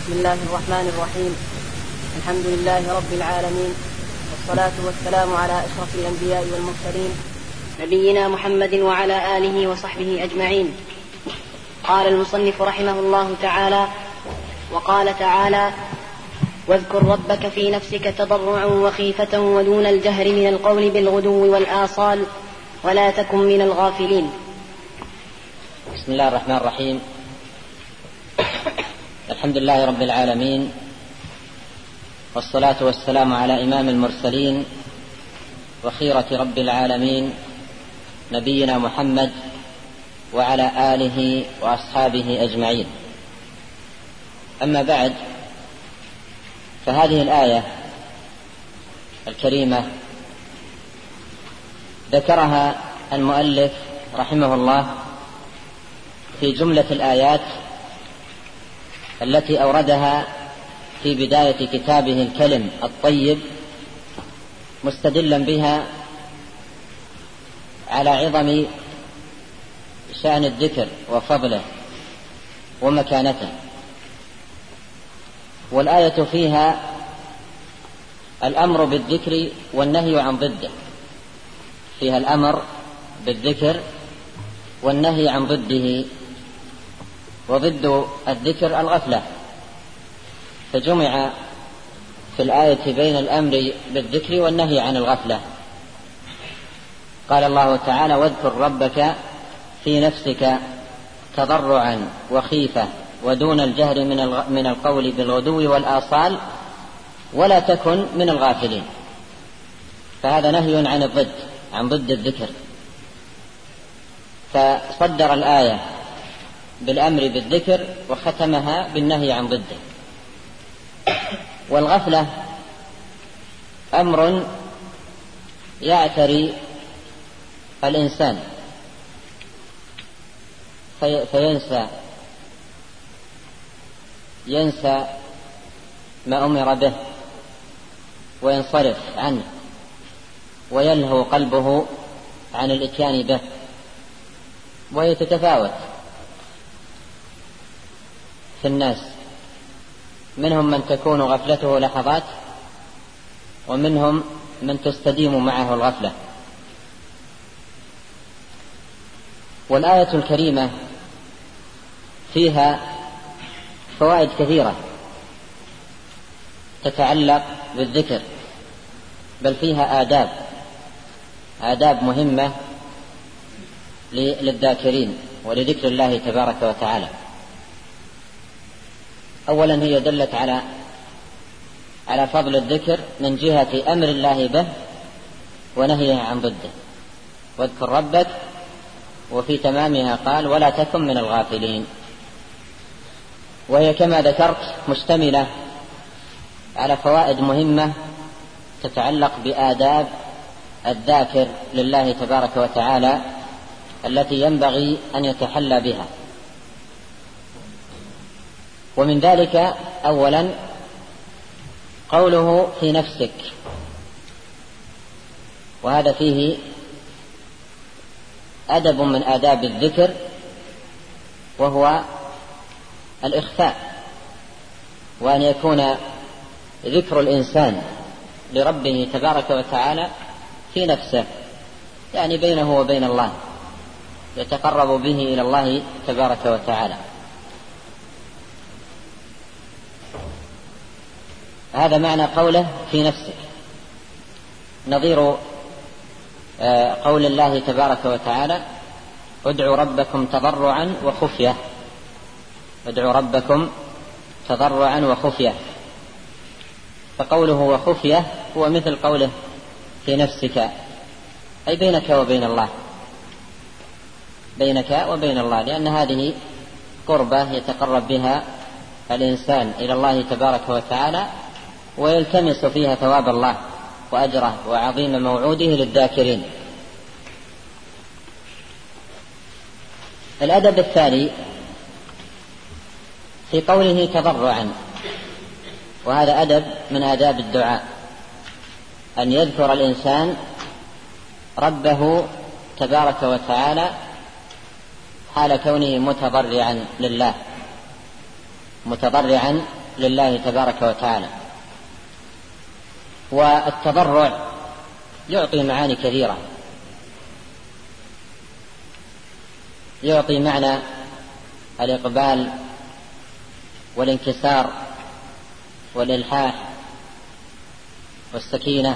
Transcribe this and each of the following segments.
بسم الله الرحمن الرحيم. الحمد لله رب العالمين، والصلاة والسلام على أشرف الأنبياء والمرسلين نبينا محمد وعلى آله وصحبه أجمعين. قال المصنف رحمه الله تعالى: وقال تعالى: واذكر ربك في نفسك تضرعا وخيفة ودون الجهر من القول بالغدو والآصال ولا تكن من الغافلين. بسم الله الرحمن الرحيم. الحمد لله رب العالمين، والصلاة والسلام على إمام المرسلين وخيرة رب العالمين نبينا محمد وعلى آله وأصحابه أجمعين. أما بعد، فهذه الآية الكريمة ذكرها المؤلف رحمه الله في جملة الآيات التي أوردها في بداية كتابه الكلم الطيب، مستدلا بها على عظم شأن الذكر وفضله ومكانته. والآية فيها الأمر بالذكر والنهي عن ضده، فيها الأمر بالذكر والنهي عن ضده، وضد الذكر الغفلة، فجمع في الآية بين الأمر بالذكر والنهي عن الغفلة. قال الله تعالى: واذكر ربك في نفسك تضرعا وخيفة ودون الجهر من القول بالغدو والآصال ولا تكن من الغافلين. فهذا نهي عن الضد، عن ضد الذكر، فصدر الآية بالأمر بالذكر وختمها بالنهي عن ضده. والغفلة أمر يعتري الإنسان ينسى ما أمر به وينصرف عنه ويلهو قلبه عن الإتيان به، وهي تتفاوت في الناس. منهم من تكون غفلته لحظات، ومنهم من تستديم معه الغفلة. والآية الكريمة فيها فوائد كثيرة تتعلق بالذكر، بل فيها آداب مهمة للذاكرين ولذكر الله تبارك وتعالى. أولا، هي دلت على فضل الذكر من جهة أمر الله به ونهيه عن ضده. واذكر ربك، وفي تمامها قال: ولا تكن من الغافلين. وهي كما ذكرت مشتملة على فوائد مهمة تتعلق بآداب الذاكر لله تبارك وتعالى التي ينبغي أن يتحلى بها. ومن ذلك أولا قوله في نفسك، وهذا فيه أدب من آداب الذكر، وهو الإخفاء، وأن يكون ذكر الإنسان لربه تبارك وتعالى في نفسه، يعني بينه وبين الله، يتقرب به إلى الله تبارك وتعالى. هذا معنى قوله في نفسك، نظير قول الله تبارك وتعالى: ادعوا ربكم تضرعا وخفية. ادعوا ربكم تضرعا وخفية. فقوله وخفية هو مثل قوله في نفسك، أي بينك وبين الله، بينك وبين الله، لأن هذه قربة يتقرب بها الإنسان إلى الله تبارك وتعالى، ويلتمس فيها ثواب الله وأجره وعظيم موعوده للذاكرين. الأدب الثاني في قوله تضرعا، وهذا أدب من آداب الدعاء، أن يذكر الإنسان ربه تبارك وتعالى حال كونه متضرعا لله، متضرعا لله تبارك وتعالى. والتضرع يعطي معاني كثيرة، يعطي معنى الإقبال والانكسار والإلحاح والسكينة.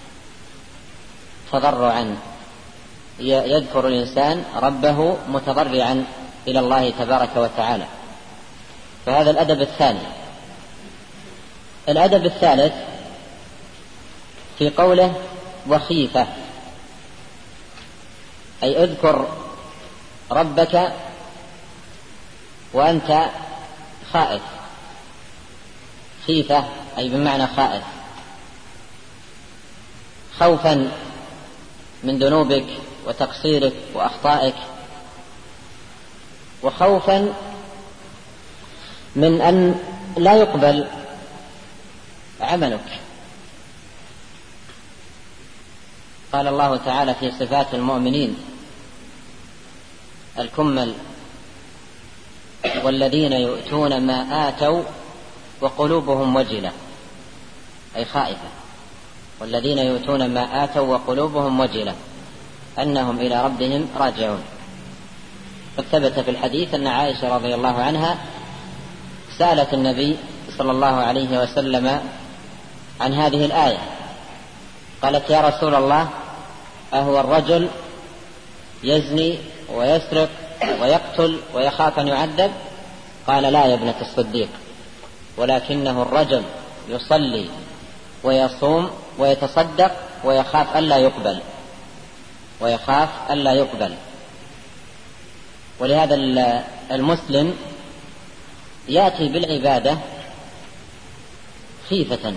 تضرعا يذكر الإنسان ربه متضرعا إلى الله تبارك وتعالى. فهذا الأدب الثاني. الأدب الثالث في قوله وخيفة، أي اذكر ربك وأنت خائف. خيفة أي بمعنى خائف، خوفا من ذنوبك وتقصيرك وأخطائك، وخوفا من أن لا يقبل عملك. قال الله تعالى في صفات المؤمنين الكمل: والذين يؤتون ما آتوا وقلوبهم وجلة، أي خائفة. والذين يؤتون ما آتوا وقلوبهم وجلة أنهم إلى ربهم راجعون. قد ثبت في الحديث أن عائشة رضي الله عنها سألت النبي صلى الله عليه وسلم عن هذه الآية، قالت: يا رسول الله، أهو الرجل يزني ويسرق ويقتل ويخاف أن يعذب؟ قال: لا يا ابنة الصديق، ولكنه الرجل يصلي ويصوم ويتصدق ويخاف ألا يقبل، ويخاف ألا يقبل. ولهذا المسلم يأتي بالعبادة خيفة،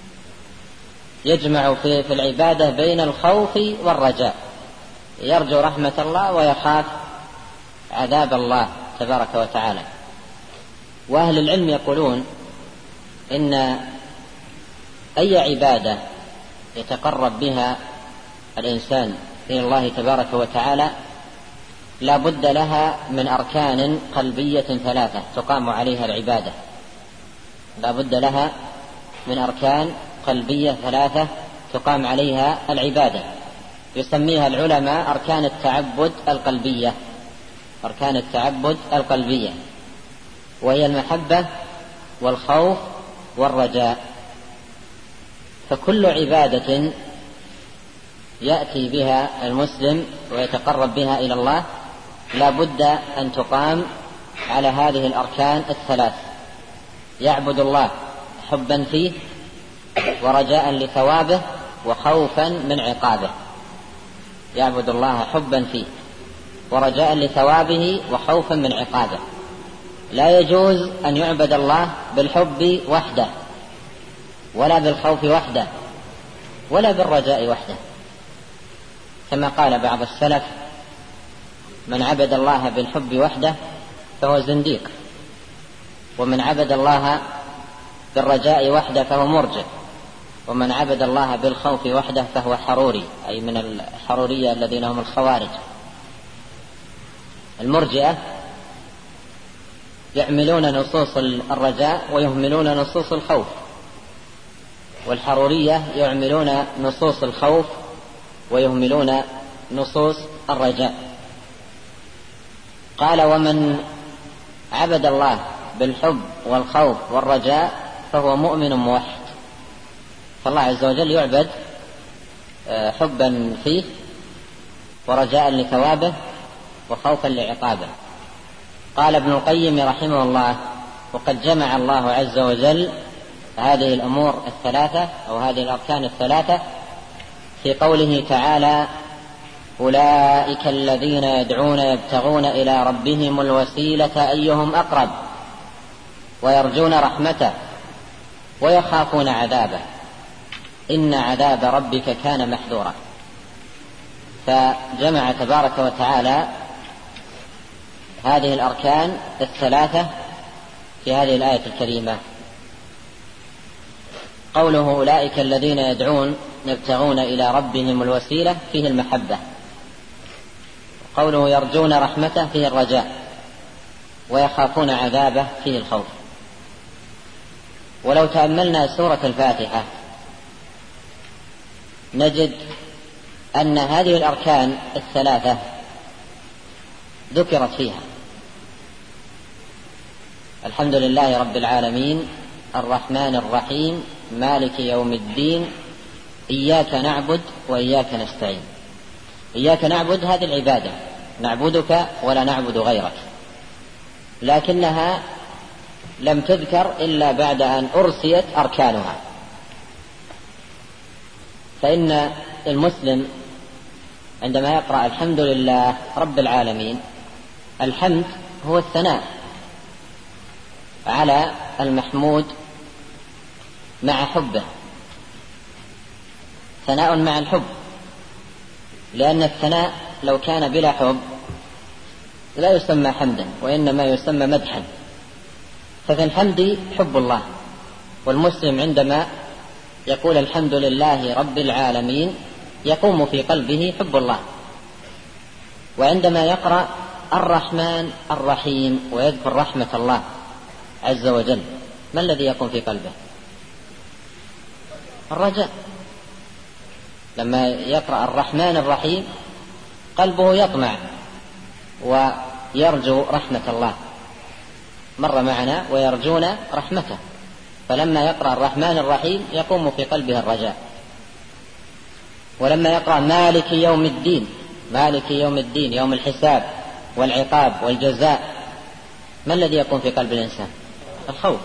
يجمع في العبادة بين الخوف والرجاء، يرجو رحمة الله ويخاف عذاب الله تبارك وتعالى. وأهل العلم يقولون إن أي عبادة يتقرب بها الإنسان إلى الله تبارك وتعالى لا بد لها من أركان قلبية ثلاثة تقام عليها العبادة. لا بد لها من أركان قلبية ثلاثة تقام عليها العبادة، يسميها العلماء أركان التعبد القلبية. أركان التعبد القلبية، وهي المحبة والخوف والرجاء. فكل عبادة يأتي بها المسلم ويتقرب بها إلى الله لا بد أن تقام على هذه الأركان الثلاث: يعبد الله حبا فيه ورجاء لثوابه وخوفا من عقابه. يعبد الله حبا فيه ورجاء لثوابه وخوفا من عقابه. لا يجوز أن يعبد الله بالحب وحده، ولا بالخوف وحده، ولا بالرجاء وحده، كما قال بعض السلف: من عبد الله بالحب وحده فهو زنديق، ومن عبد الله بالرجاء وحده فهو مرجئ، ومن عبد الله بالخوف وحده فهو حروري، أي من الحرورية الذين هم الخوارج. المرجئة يعملون نصوص الرجاء ويهملون نصوص الخوف، والحرورية يعملون نصوص الخوف ويهملون نصوص الرجاء. قال: ومن عبد الله بالحب والخوف والرجاء فهو مؤمن موحد. فالله عز وجل يعبد حبا فيه ورجاء لثوابه وخوفا لعقابه. قال ابن القيم رحمه الله: وقد جمع الله عز وجل هذه الأمور الثلاثة أو هذه الأركان الثلاثة في قوله تعالى: أولئك الذين يدعون يبتغون إلى ربهم الوسيلة أيهم أقرب ويرجون رحمته ويخافون عذابه إن عذاب ربك كان محذورا. فجمع تبارك وتعالى هذه الأركان الثلاثة في هذه الآية الكريمة. قوله أولئك الذين يدعون يبتغون إلى ربهم الوسيلة فيه المحبة، قوله يرجون رحمته فيه الرجاء، ويخافون عذابه فيه الخوف. ولو تأملنا سورة الفاتحة نجد أن هذه الأركان الثلاثة ذكرت فيها: الحمد لله رب العالمين، الرحمن الرحيم، مالك يوم الدين، إياك نعبد وإياك نستعين. إياك نعبد هذه العبادة، نعبدك ولا نعبد غيرك، لكنها لم تذكر إلا بعد أن أرسيت أركانها. فإن المسلم عندما يقرأ الحمد لله رب العالمين، الحمد هو الثناء على المحمود مع حبه، ثناء مع الحب، لأن الثناء لو كان بلا حب لا يسمى حمدا، وإنما يسمى مدحا. ففي الحمد حب الله، والمسلم عندما يقول الحمد لله رب العالمين يقوم في قلبه حب الله. وعندما يقرأ الرحمن الرحيم ويذكر رحمة الله عز وجل، ما الذي يقوم في قلبه؟ الرجاء. لما يقرأ الرحمن الرحيم قلبه يطمع ويرجو رحمة الله، مر معنا ويرجون رحمته، فلما يقرأ الرحمن الرحيم يقوم في قلبه الرجاء. ولما يقرأ مالك يوم الدين، مالك يوم الدين، يوم الحساب والعقاب والجزاء، ما الذي يقوم في قلب الإنسان؟ الخوف.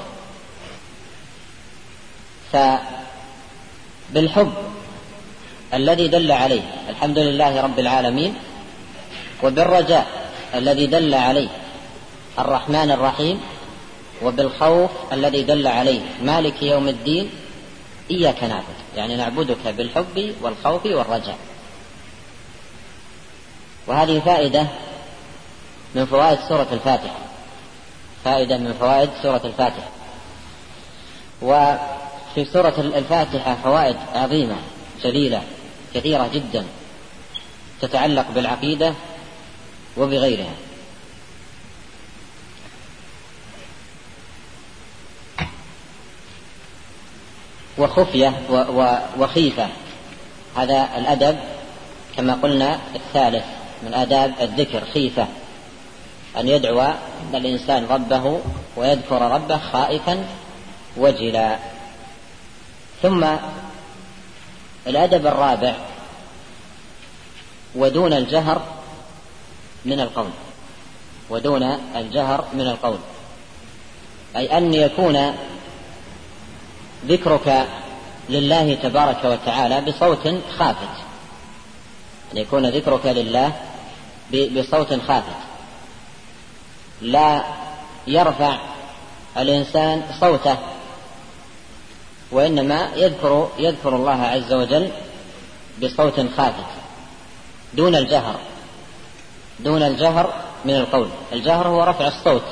فبالحب الذي دل عليه الحمد لله رب العالمين، وبالرجاء الذي دل عليه الرحمن الرحيم، وبالخوف الذي دل عليه مالك يوم الدين، إياك نعبد، يعني نعبدك بالحب والخوف والرجاء. وهذه فائدة من فوائد سورة الفاتحة، فائدة من فوائد سورة الفاتحة. وفي سورة الفاتحة فوائد عظيمة جليلة كثيرة جدا تتعلق بالعقيدة وبغيرها. وخفية وخيفة، هذا الأدب كما قلنا الثالث من آداب الذكر، خيفة، أن يدعو الإنسان ربه ويذكر ربه خائفا وجلا. ثم الأدب الرابع: ودون الجهر من القول، ودون الجهر من القول، أي أن يكون ذكرك لله تبارك وتعالى بصوت خافت، أن يكون ذكرك لله بصوت خافت، لا يرفع الإنسان صوته، وإنما يذكر الله عز وجل بصوت خافت دون الجهر، دون الجهر من القول. الجهر هو رفع الصوت،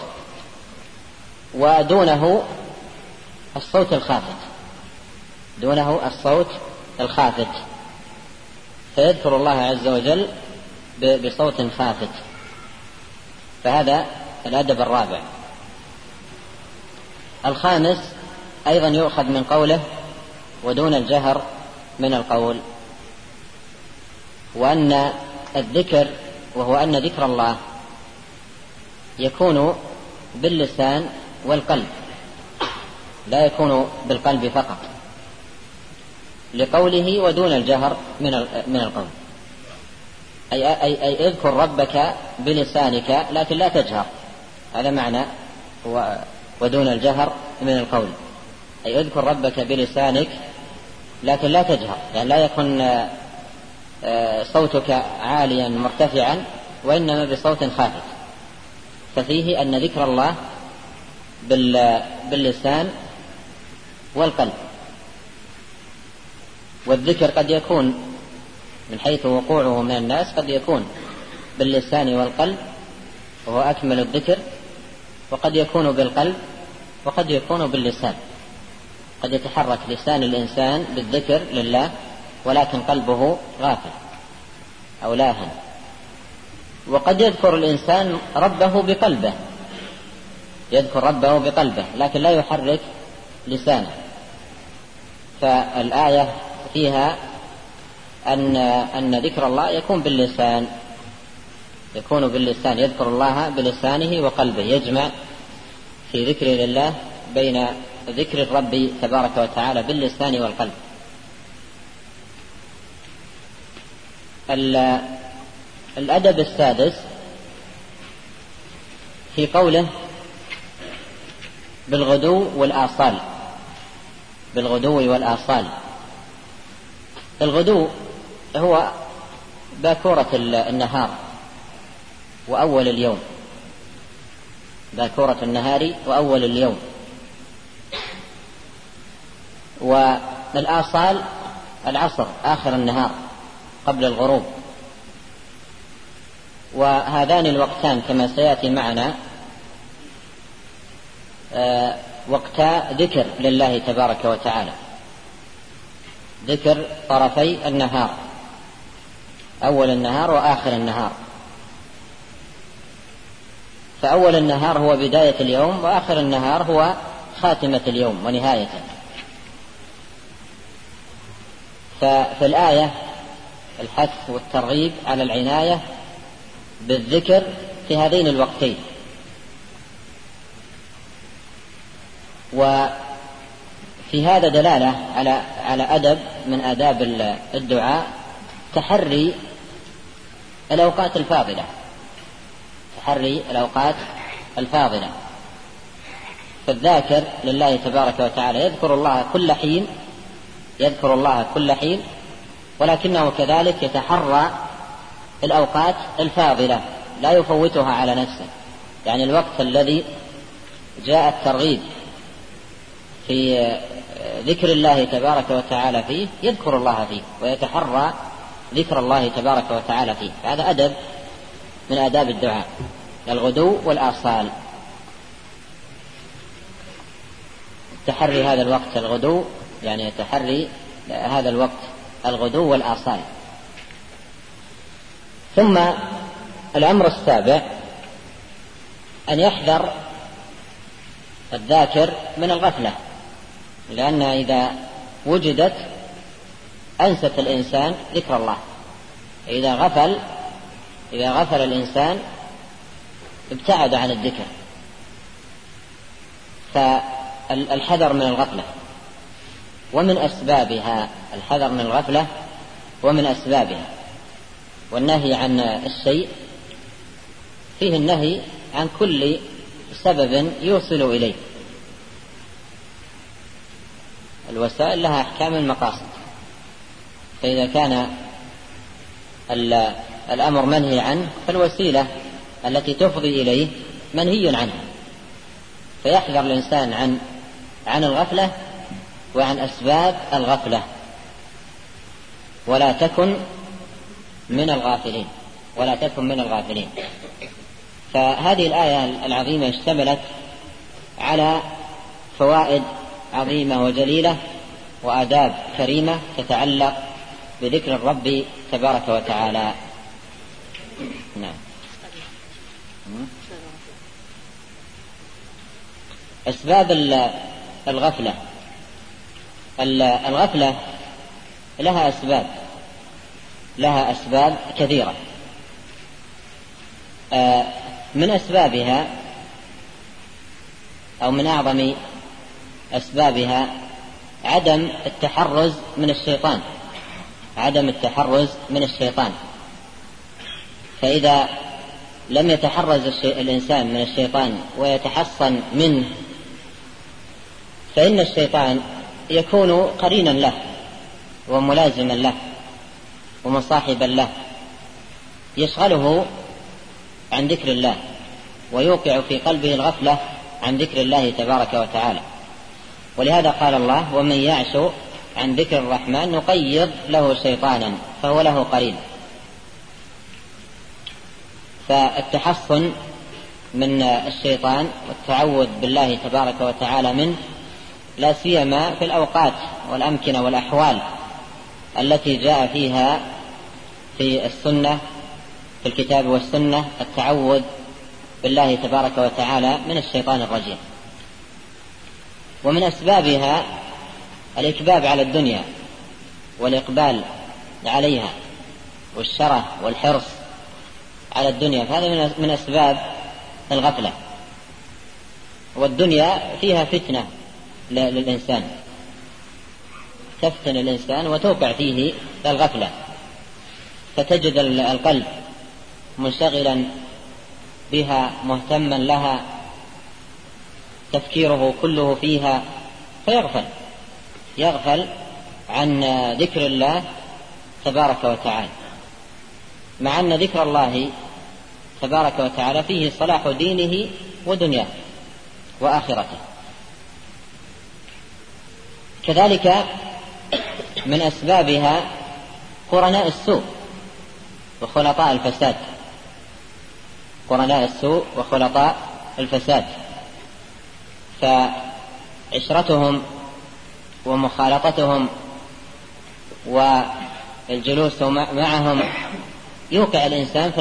ودونه الصوت الخافت، دونه الصوت الخافت، فيذكر الله عز وجل بصوت خافت. فهذا الأدب الرابع. الخامس أيضا يؤخذ من قوله ودون الجهر من القول، وأن الذكر، وهو أن ذكر الله يكون باللسان والقلب، لا يكون بالقلب فقط، لقوله ودون الجهر من القول، أي اذكر ربك بلسانك لكن لا تجهر، هذا معنى ودون الجهر من القول، أي اذكر ربك بلسانك لكن لا تجهر، يعني لا يكن صوتك عاليا مرتفعا، وإنما بصوت خافت. ففيه أن ذكر الله باللسان والقلب. والذكر قد يكون من حيث وقوعه من الناس، قد يكون باللسان والقلب وهو أكمل الذكر، وقد يكون بالقلب، وقد يكون باللسان. قد يتحرك لسان الإنسان بالذكر لله ولكن قلبه غافل أو لاهن. وقد يذكر الإنسان ربه بقلبه، يذكر ربه بقلبه لكن لا يحرك لسانه. فالآية فيها أن ذكر الله يكون باللسان، يكون باللسان، يذكر الله بلسانه وقلبه، يجمع في ذكر لله بين ذكر الرب تبارك وتعالى باللسان والقلب. الأدب السادس في قوله بالغدو والآصال. بالغدو والآصال. الغدو هو باكورة النهار وأول اليوم، باكورة النهار وأول اليوم. والآصال العصر، آخر النهار قبل الغروب. وهذان الوقتان كما سيأتي معنا وقتا ذكر لله تبارك وتعالى، ذكر طرفي النهار، أول النهار وآخر النهار. فأول النهار هو بداية اليوم، وآخر النهار هو خاتمة اليوم ونهايته. ففي الآية الحث والترغيب على العناية بالذكر في هذين الوقتين. وفي هذا دلالة على أدب من آداب الدعاء، تحري الأوقات الفاضلة، تحري الأوقات الفاضلة. فالذاكر لله تبارك وتعالى يذكر الله كل حين، يذكر الله كل حين، ولكنه كذلك يتحرى الأوقات الفاضلة، لا يفوتها على نفسه. يعني الوقت الذي جاء الترغيب في ذكر الله تبارك وتعالى فيه يذكر الله فيه ويتحرى ذكر الله تبارك وتعالى فيه. هذا أدب من آداب الدعاء، الغدو والآصال. تحري هذا الوقت الغدو، يعني يتحري هذا الوقت الغدو والآصال. ثم الأمر السابع أن يحذر الذاكر من الغفلة، لأن إذا وجدت أنست الإنسان ذكر الله. إذا غفل الإنسان ابتعد عن الذكر. فالحذر من الغفلة ومن أسبابها، الحذر من الغفلة ومن أسبابها. والنهي عن الشيء فيه النهي عن كل سبب يوصل إليه. الوسائل لها أحكام المقاصد، فإذا كان الأمر منهي عنه فالوسيلة التي تفضي إليه منهي عنها. فيحذر الإنسان عن الغفلة وعن أسباب الغفلة، ولا تكن من الغافلين، ولا تكن من الغافلين. فهذه الآية العظيمة اشتملت على فوائد عظيمة وجليلة وآداب كريمة تتعلق بذكر الرب تبارك وتعالى. نعم. أسباب الغفلة. الغفلة لها أسباب كثيرة. من أسبابها أو من أعظم أسبابها عدم التحرز من الشيطان، عدم التحرز من الشيطان. فإذا لم يتحرز الإنسان من الشيطان ويتحصن منه، فإن الشيطان يكون قرينا له وملازما له ومصاحبا له، يشغله عن ذكر الله ويوقع في قلبه الغفلة عن ذكر الله تبارك وتعالى. ولهذا قال الله: ومن يعش عن ذكر الرحمن نقيض له شيطانا فهو له قرين. فالتحصن من الشيطان والتعوذ بالله تبارك وتعالى منه، لا سيما في الأوقات والأمكنة والأحوال التي جاء فيها في السنة، في الكتاب والسنة، التعوذ بالله تبارك وتعالى من الشيطان الرجيم. ومن أسبابها الإكباب على الدنيا والإقبال عليها والشره والحرص على الدنيا، فهذا من أسباب الغفلة. والدنيا فيها فتنة للإنسان، تفتن الإنسان وتوقع فيه الغفلة، فتجد القلب منشغلا بها مهتما لها، تفكيره كله فيها، فيغفل عن ذكر الله تبارك وتعالى، مع أن ذكر الله تبارك وتعالى فيه صلاح دينه ودنياه وآخرته. كذلك من أسبابها قرناء السوء وخلطاء الفساد، قرناء السوء وخلطاء الفساد، فعشرتهم ومخالطتهم والجلوس معهم يوقع الإنسان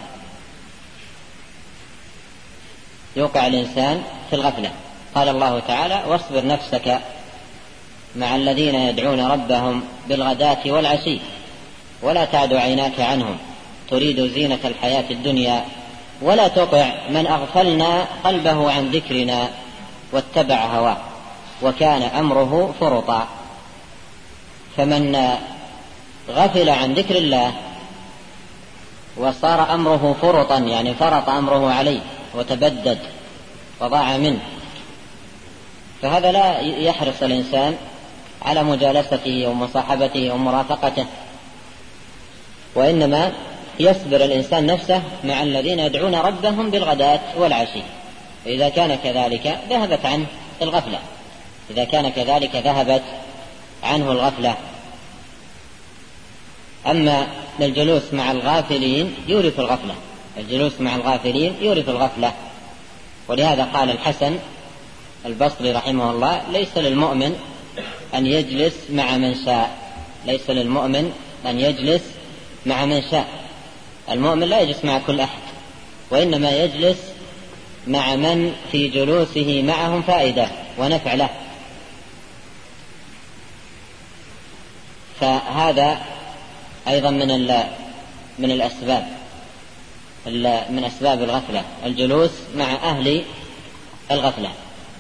في الغفلة. قال الله تعالى: واصبر نفسك مع الذين يدعون ربهم بالغداة والعشي ولا تعد عيناك عنهم تريد زينة الحياة الدنيا ولا تطع من أغفلنا قلبه عن ذكرنا واتبع هواه وكان أمره فرطا. فمن غفل عن ذكر الله وصار أمره فرطا، يعني فرط أمره عليه وتبدد وضاع منه، فهذا لا يحرص الإنسان على مجالسته ومصاحبته ومرافقته، وإنما يصبر الإنسان نفسه مع الذين يدعون ربهم بالغداة والعشي. إذا كان كذلك ذهبت عنه الغفلة. أما الجلوس مع الغافلين يورث الغفلة، ولهذا قال الحسن البصري رحمه الله: ليس للمؤمن أن يجلس مع من شاء، المؤمن لا يجلس مع كل أحد، وإنما يجلس مع من في جلوسه معهم فائدة ونفع له. فهذا أيضا من الأسباب، من أسباب الغفلة، الجلوس مع أهل الغفلة.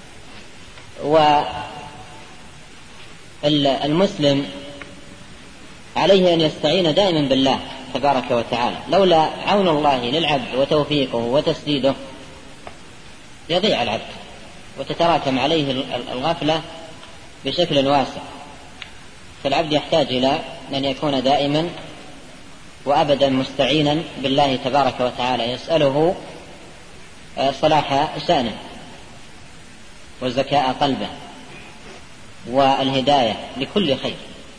والمسلم عليه أن يستعين دائما بالله تبارك وتعالى، لولا عون الله للعبد وتوفيقه وتسديده يضيع العبد وتتراكم عليه الغفلة بشكل واسع. فالعبد يحتاج إلى أن يكون دائما وأبدا مستعينا بالله تبارك وتعالى، يسأله صلاح شأنه وزكاء قلبه والهداية لكل خير.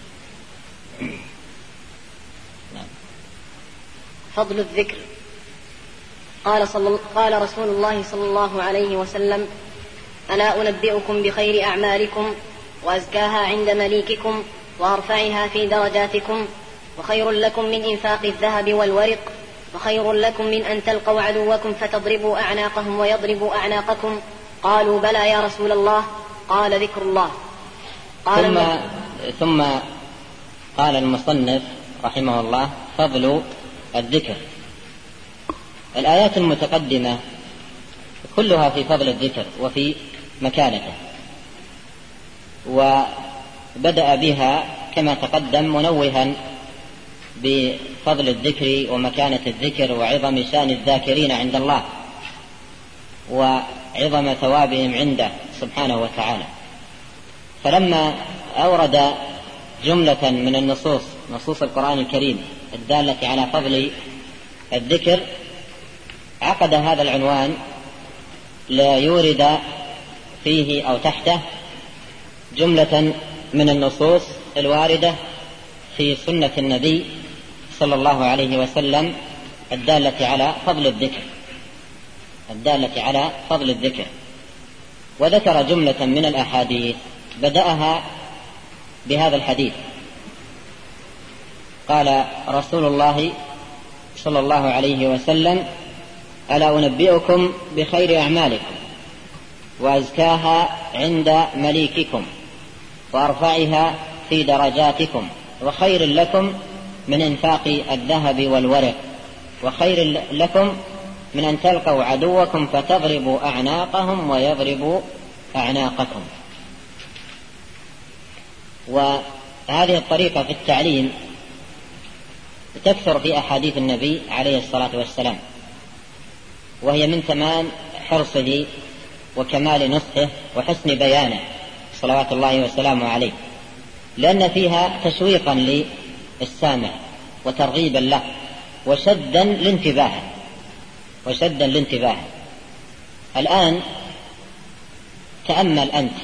فضل الذكر. قال رسول الله صلى الله عليه وسلم: ألا أنبئكم بخير أعمالكم وأزكاها عند مليككم وأرفعها في درجاتكم، وخير لكم من إنفاق الذهب والورق، وخير لكم من أن تلقوا عدوكم فتضربوا أعناقهم ويضربوا أعناقكم. قالوا: بلى يا رسول الله. قال: ذكر الله. ثم قال المصنف رحمه الله: فضل الذكر. الآيات المتقدمة كلها في فضل الذكر وفي مكانته، وبدأ بها كما تقدم منوها بفضل الذكر ومكانة الذكر وعظم شأن الذاكرين عند الله وعظم ثوابهم عنده سبحانه وتعالى. فلما أورد جملة من النصوص، نصوص القرآن الكريم الدالة على فضل الذكر، عقد هذا العنوان ليورد فيه أو تحته جملة من النصوص الواردة في سنة النبي صلى الله عليه وسلم الدالة على فضل الذكر. وذكر جملة من الأحاديث بدأها بهذا الحديث: قال رسول الله صلى الله عليه وسلم: ألا أنبئكم بخير أعمالكم وأزكاها عند مليككم وأرفعها في درجاتكم، وخير لكم من إنفاق الذهب والورق، وخير لكم من أن تلقوا عدوكم فتضربوا أعناقهم ويضربوا أعناقكم. وهذه الطريقة في التعليم تكثر في أحاديث النبي عليه الصلاة والسلام، وهي من تمام حرصه وكمال نصحه وحسن بيانه صلوات الله وسلامه عليه، لأن فيها تشويقا للسامع وترغيبا له وشدا لانتباهه. الآن تأمل أنت،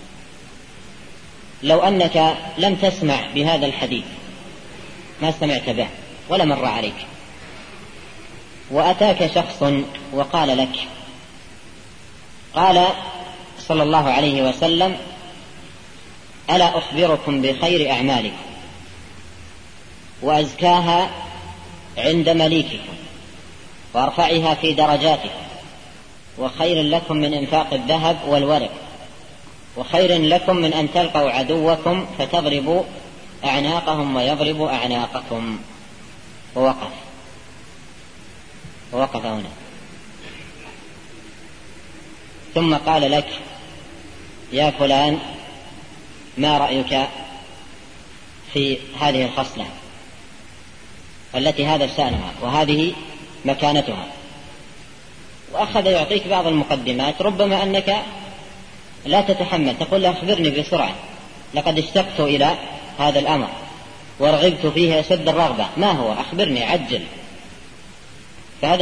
لو أنك لم تسمع بهذا الحديث، ما سمعت به ولا مر عليك، وأتاك شخص وقال لك: قال صلى الله عليه وسلم: ألا أخبركم بخير أعمالكم وأزكاها عند مليككم وأرفعها في درجاتكم، وخير لكم من إنفاق الذهب والورق، وخير لكم من أن تلقوا عدوكم فتضربوا أعناقهم ويضربوا أعناقكم. ووقف هنا، ثم قال لك: يا فلان، ما رأيك في هذه الخصلة التي هذا شأنها وهذه مكانتها؟ وأخذ يعطيك بعض المقدمات، ربما أنك لا تتحمل، تقول له: أخبرني بسرعة، لقد اشتقت إلى هذا الأمر ورغبت فيه أشد الرغبة، ما هو؟ أخبرني، عجل. فهذا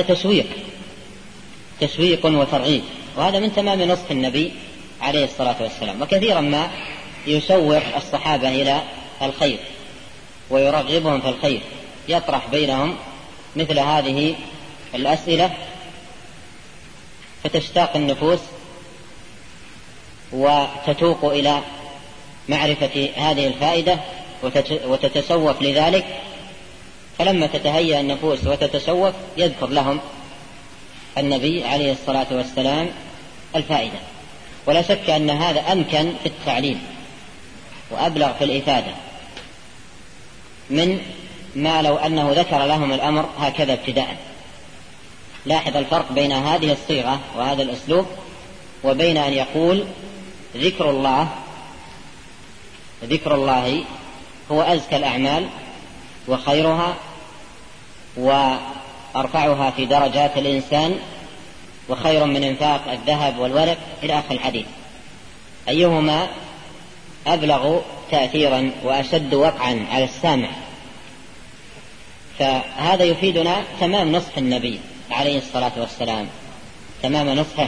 تشويق وترغيب، وهذا من تمام نصح النبي عليه الصلاة والسلام. وكثيرا ما يشوق الصحابة إلى الخير ويرغبهم في الخير، يطرح بينهم مثل هذه الأسئلة فتشتاق النفوس وتتوق إلى معرفة هذه الفائدة وتتشوف لذلك. فلما تتهيأ النفوس وتتشوف يذكر لهم النبي عليه الصلاة والسلام الفائدة. ولا شك أن هذا أمكن في التعليم وأبلغ في الإفادة من ما لو أنه ذكر لهم الأمر هكذا ابتداء. لاحظ الفرق بين هذه الصيغة وهذا الأسلوب وبين أن يقول: ذكر الله هو أزكى الأعمال وخيرها وأرفعها في درجات الإنسان وخير من إنفاق الذهب والورق إلى آخر الحديث. أيهما أبلغ تأثيرا وأشد وقعا على السامع؟ فهذا يفيدنا تمام نصح النبي عليه الصلاة والسلام، تمام نصحه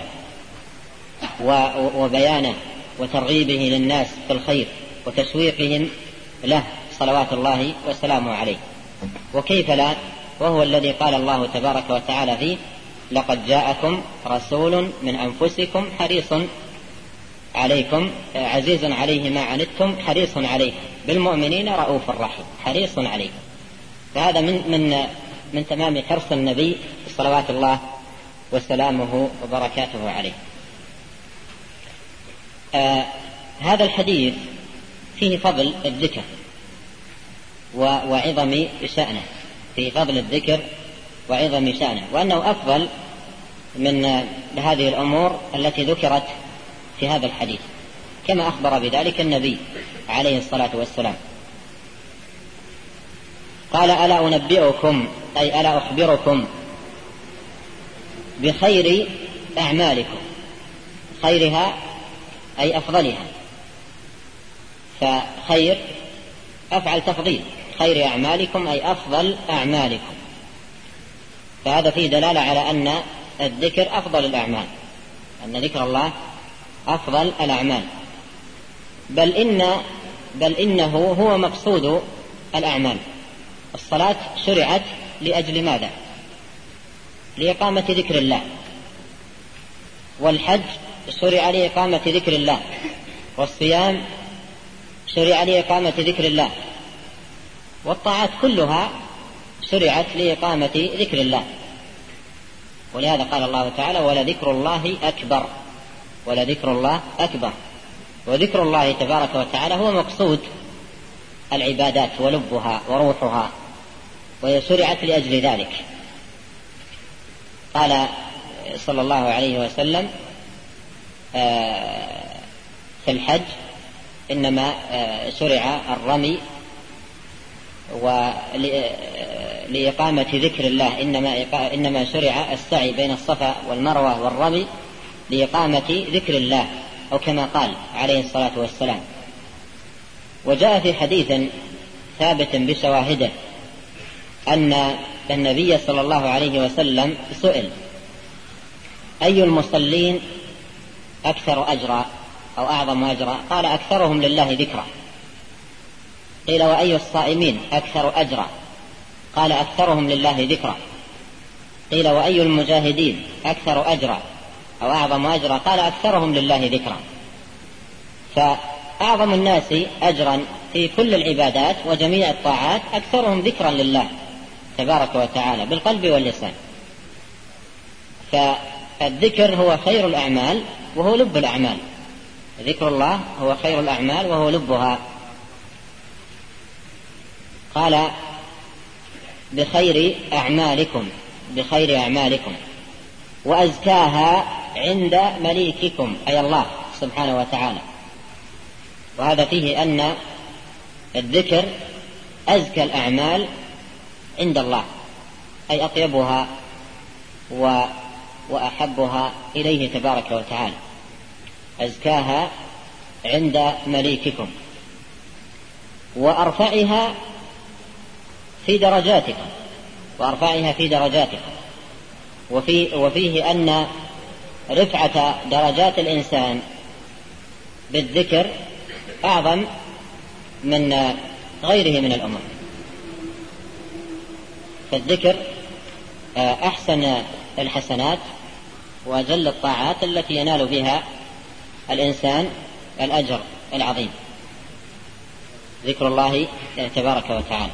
وبيانه وترغيبه للناس في الخير وتشويقهم له صلوات الله وسلامه عليه. وكيف لا، وهو الذي قال الله تبارك وتعالى فيه: لقد جاءكم رسول من أنفسكم حريص عليكم عزيز عليه ما عنتم حريص عليكم بالمؤمنين رؤوف رحيم. حريص عليكم، فهذا من تمام حرص النبي صلوات الله وسلامه وبركاته عليه. هذا الحديث فيه فضل الذكر وعظم شأنه، فيه فضل الذكر وعظم شأنه، وأنه أفضل من هذه الأمور التي ذكرت في هذا الحديث، كما أخبر بذلك النبي عليه الصلاة والسلام. قال: ألا أنبئكم، أي ألا أخبركم بخير أعمالكم، خيرها أي أفضلها، فخير أفعل تفضيل، خير أعمالكم أي أفضل أعمالكم. فهذا فيه دلالة على أن الذكر أفضل الأعمال، أن ذكر الله أفضل الأعمال، بل إنه هو مقصود الأعمال. الصلاة شرعت لأجل ماذا؟ لإقامة ذكر الله، والحج شرع لإقامة ذكر الله، والصيام شرع لإقامة ذكر الله، والطاعات كلها شرعت لإقامة ذكر الله. ولهذا قال الله تعالى: ولذكر الله أكبر. ولذكر الله أكبر. وذكر الله تبارك وتعالى هو مقصود العبادات ولبها وروحها، وهي شرعت لأجل ذلك. قال صلى الله عليه وسلم في الحج: إنما شرع الرمي لإقامة ذكر الله، إنما شرع السعي بين الصفا والمروة والرمي لإقامة ذكر الله، أو كما قال عليه الصلاة والسلام. وجاء في حديث ثابت بشواهده أن النبي صلى الله عليه وسلم سئل: أي المصلين أكثر أجرا أو أعظم أجرا؟ قال: أكثرهم لله ذكرا. قيل: وأي الصائمين أكثر أجرا؟ قال: أكثرهم لله ذكرا. قيل: وأي المجاهدين أكثر أجرا أو أعظم أجرا؟ قال: أكثرهم لله ذكرا. فأعظم الناس أجرا في كل العبادات وجميع الطاعات أكثرهم ذكرا لله تبارك وتعالى بالقلب واللسان. فالذكر هو خير الأعمال وهو لب الأعمال. ذكر الله هو خير الأعمال وهو لبها. قال: بخير أعمالكم وأزكاها عند مليككم، أي الله سبحانه وتعالى. وهذا فيه أن الذكر أزكى الأعمال عند الله، أي أطيبها وأحبها إليه تبارك وتعالى. أزكاها عند مليككم وأرفعها في درجاتكم. وفيه أن رفعة درجات الإنسان بالذكر أعظم من غيره من الأمور. فالذكر أحسن الحسنات وأجل الطاعات التي ينال بها الإنسان الأجر العظيم، ذكر الله تبارك وتعالى.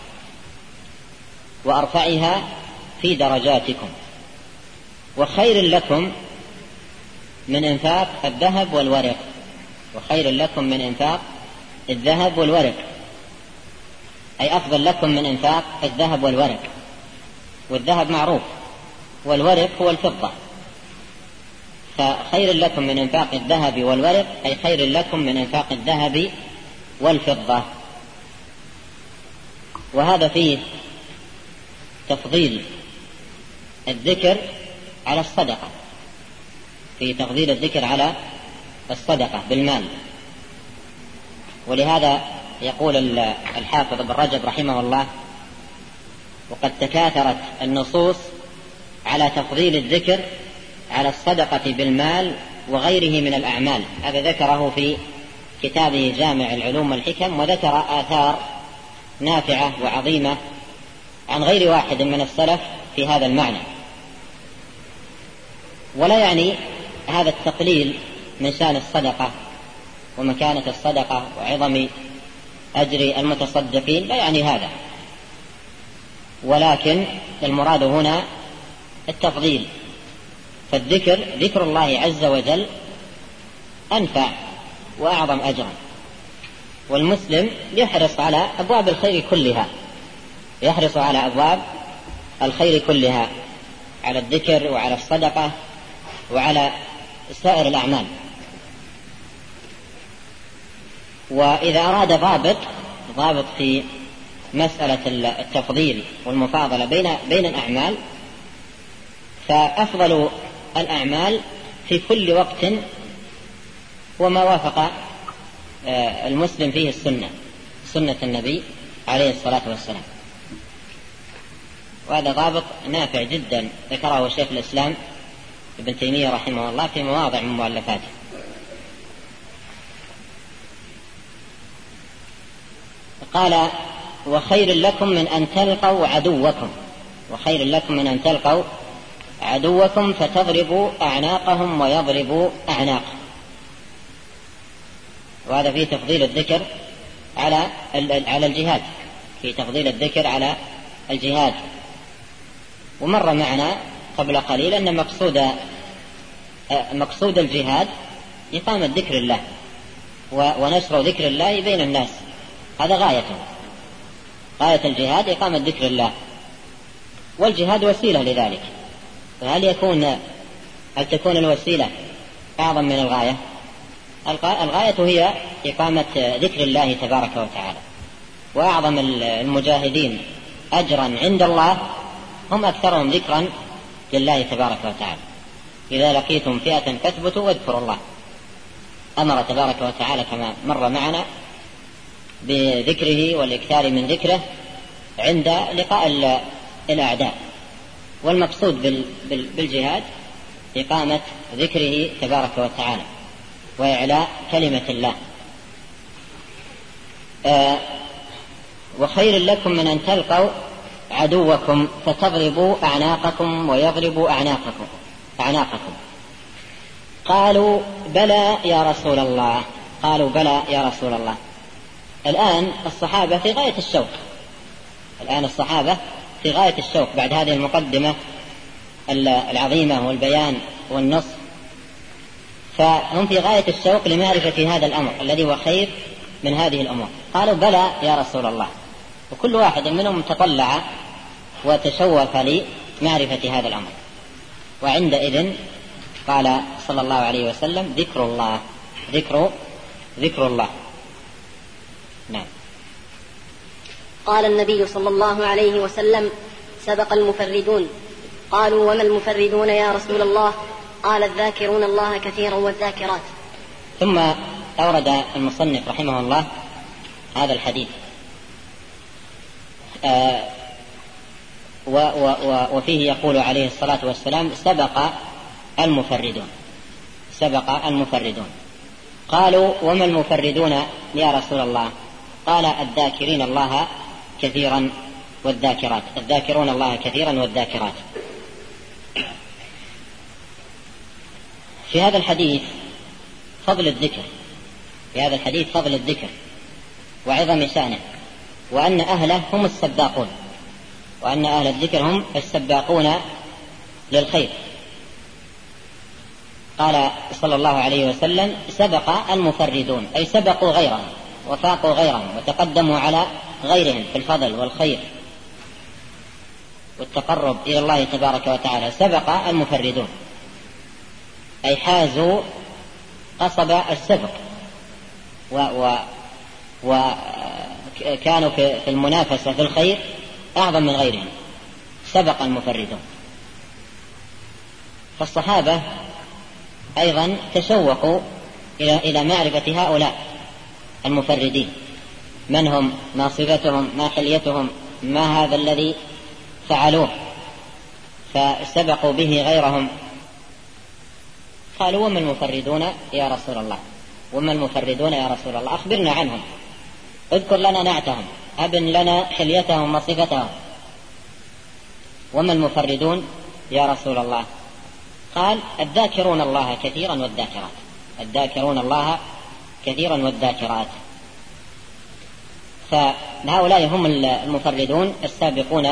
وأرفعها في درجاتكم وخير لكم من إنفاق الذهب والورق. وخير لكم من إنفاق الذهب والورق، أي أفضل لكم من إنفاق الذهب والورق. والذهب معروف، والورق هو الفضة. فخير لكم من إنفاق الذهب والورق، أي خير لكم من إنفاق الذهب والفضة. وهذا فيه تفضيل الذكر على الصدقة، في تفضيل الذكر على الصدقة بالمال. ولهذا يقول الحافظ ابن رجب رحمه الله: وقد تكاثرت النصوص على تفضيل الذكر على الصدقة بالمال وغيره من الأعمال. هذا ذكره في كتابه جامع العلوم والحكم، وذكر آثار نافعة وعظيمة عن غير واحد من السلف في هذا المعنى. ولا يعني هذا التقليل من شأن الصدقة ومكانة الصدقة وعظم أجر المتصدقين، لا يعني هذا، ولكن المراد هنا التفضيل. فالذكر، ذكر الله عز وجل، أنفع وأعظم أجرا. والمسلم يحرص على أبواب الخير كلها، يحرص على أبواب الخير كلها، على الذكر وعلى الصدقة وعلى سائر الأعمال. وإذا أراد ضابط في مسألة التفضيل والمفاضلة بين الأعمال، فأفضل الأعمال في كل وقت وما وافق المسلم فيه سنة النبي عليه الصلاة والسلام. وهذا ضابط نافع جدا ذكره شيخ الإسلام ابن تيمية رحمه الله في مواضع من مؤلفاته. قال: وخير لكم من أن تلقوا عدوكم، وخير لكم من أن تلقوا عدوكم فتضربوا أعناقهم ويضربوا أعناقهم. وهذا فيه تفضيل الذكر على الجهاد، في تفضيل الذكر على الجهاد. ومر معنا قبل قليل أن مقصود الجهاد إقامة ذكر الله ونشر ذكر الله بين الناس، هذا غايته. غاية الجهاد إقامة ذكر الله، والجهاد وسيلة لذلك. فهل تكون الوسيلة أعظم من الغاية؟ الغاية هي إقامة ذكر الله تبارك وتعالى، وأعظم المجاهدين أجرا عند الله هم أكثرهم ذكرا لله تبارك وتعالى. إذا لقيتم فئة فاثبتوا واذكروا الله. أمر تبارك وتعالى كما مر معنا بذكره والإكثار من ذكره عند لقاء الأعداء، والمقصود بالجهاد إقامة ذكره تبارك وتعالى وإعلاء كلمة الله. وخير لكم من أن تلقوا عدوكم فتضربوا أعناقكم ويضربوا أعناقكم. قالوا بلى يا رسول الله. قالوا بلى يا رسول الله. الآن الصحابة في غاية الشوق بعد هذه المقدمة العظيمة والبيان والنص، فهم في غاية الشوق لمعرفة هذا الأمر الذي هو خير من هذه الأمور. قالوا بلى يا رسول الله، وكل واحد منهم تطلع وتشوف لمعرفة هذا الأمر. وعندئذ قال صلى الله عليه وسلم ذكر الله، ذكر الله. نعم. قال النبي صلى الله عليه وسلم سبق المفردون. قالوا وما المفردون يا رسول الله؟ قال الذاكرون الله كثيرا والذاكرات. ثم أورد المصنف رحمه الله هذا الحديث، وفيه يقول عليه الصلاة والسلام سبق المفردون. قالوا وما المفردون يا رسول الله؟ قال الذاكرين الله كثيرا والذاكرات، الذاكرون الله كثيرا والذاكرات. في هذا الحديث فضل الذكر وعظم شأنه، وأن أهله هم السباقون، وأن أهل الذكر هم السباقون للخير. قال صلى الله عليه وسلم سبق المفردون، أي سبقوا غيرهم وفاقوا غيرهم وتقدموا على غيرهم في الفضل والخير والتقرب إلى الله تبارك وتعالى. سبق المفردون أي حازوا قصب السبق وكانوا في المنافسة في الخير أعظم من غيرهم. سبق المفردون. فالصحابة أيضا تشوقوا إلى معرفة هؤلاء المفردين، من هم، ما صفتهم، ما حليتهم، ما هذا الذي فعلوه فسبقوا به غيرهم. قالوا وما المفردون يا رسول الله؟ وما المفردون يا رسول الله؟ أخبرنا عنهم، اذكر لنا نعتهم، أبن لنا حليتهم وصفتهم. وما المفردون يا رسول الله؟ قال الذاكرون الله كثيرا والذاكرات، الذاكرون الله كثيرا والذاكرات. فهؤلاء هم المفردون السابقون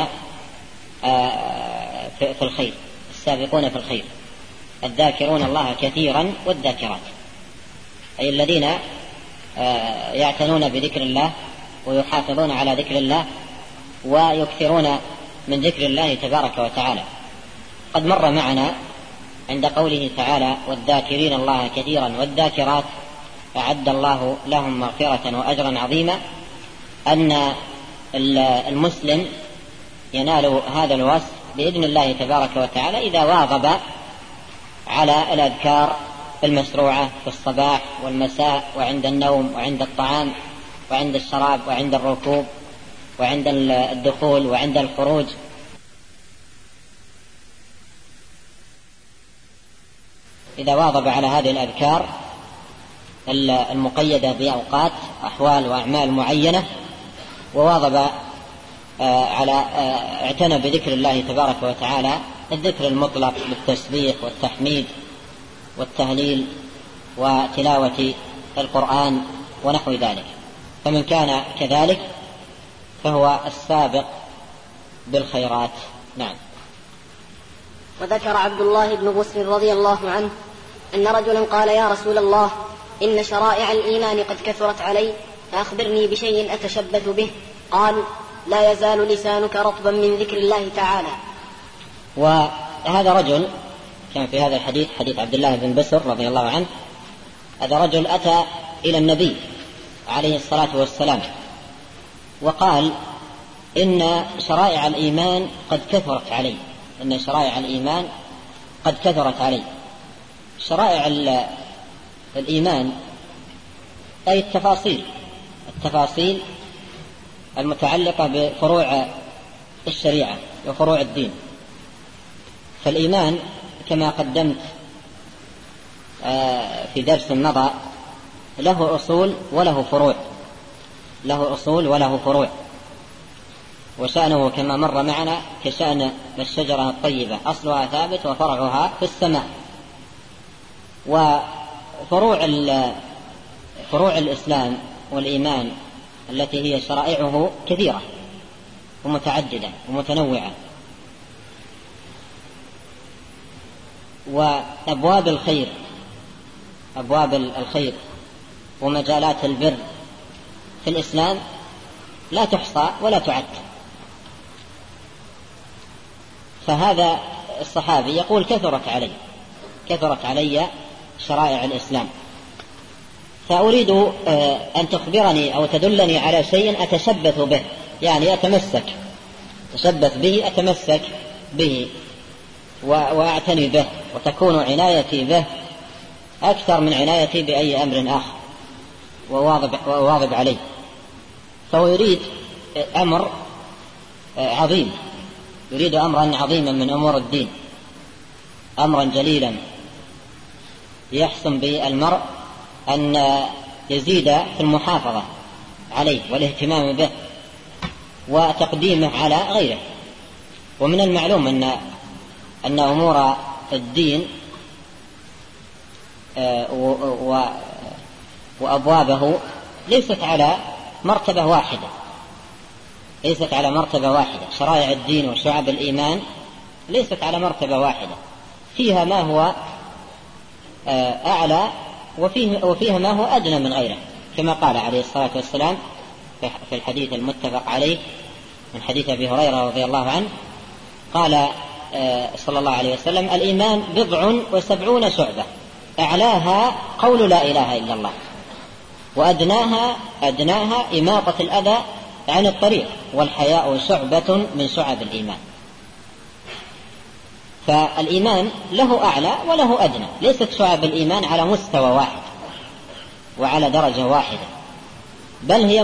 في الخير، السابقون في الخير، الذاكرون الله كثيرا والذاكرات، أي الذين يعتنون بذكر الله ويحافظون على ذكر الله ويكثرون من ذكر الله تبارك وتعالى. قد مر معنا عند قوله تعالى والذاكرين الله كثيرا والذاكرات أعد الله لهم مغفرة وأجرا عظيما، أن المسلم ينال هذا الوصف بإذن الله تبارك وتعالى إذا واظب على الأذكار المشروعة في الصباح والمساء وعند النوم وعند الطعام وعند الشراب وعند الركوب وعند الدخول وعند الخروج. إذا واظب على هذه الأذكار المقيدة بأوقات أحوال وأعمال معينة، وواظب على اعتنى بذكر الله تبارك وتعالى، الذكر المطلق بالتسبيح والتحميد والتهليل وتلاوة القرآن ونحو ذلك، فمن كان كذلك فهو السابق بالخيرات. نعم. وذكر عبد الله بن مسلم رضي الله عنه أن رجلا قال: يا رسول الله، إن شرائع الإيمان قد كثرت علي، فأخبرني بشيء أتشبث به. قال: لا يزال لسانك رطبا من ذكر الله تعالى. وهذا رجل كان في هذا الحديث، حديث عبد الله بن بسر رضي الله عنه، هذا رجل أتى إلى النبي عليه الصلاة والسلام وقال: إن شرائع الإيمان قد كثرت علي، إن شرائع الإيمان قد كثرت علي. شرائع الإيمان أي التفاصيل المتعلقة بفروع الشريعة وفروع الدين. فالإيمان كما قدمت في درس مضى له أصول وله فروع، وشأنه كما مر معنا كشأن الشجرة الطيبة، أصلها ثابت وفرعها في السماء. وفروع الإسلام والإيمان التي هي شرائعه كثيرة ومتعددة ومتنوعة. وأبواب الخير ومجالات البر في الإسلام لا تحصى ولا تعد. فهذا الصحابي يقول: كثرت علي شرائع الإسلام، فأريد أن تخبرني أو تدلني على شيء أتشبث به، يعني أتمسك به وأعتني به، وتكون عنايتي به أكثر من عنايتي بأي أمر آخر، وواظب عليه. فهو يريد أمر عظيم، يريد أمرا عظيما من أمور الدين، أمرا جليلا يحسن به المرء أن يزيد في المحافظة عليه والاهتمام به وتقديمه على غيره. ومن المعلوم أن أمور الدين وأبوابه ليست على مرتبة واحدة. شرائع الدين وشعب الإيمان ليست على مرتبة واحدة، فيها ما هو أعلى وفيها ما هو أدنى من غيره، كما قال عليه الصلاة والسلام في الحديث المتفق عليه من حديث أبي هريرة رضي الله عنه، قال صلى الله عليه وسلم: الإيمان 70 شعبة، أعلاها قول لا إله إلا الله، وأدناها إماطة الأذى عن الطريق، والحياء شعبة من شعب الإيمان. فالإيمان له أعلى وله أدنى، ليست شعب الإيمان على مستوى واحد وعلى درجة واحدة، بل هي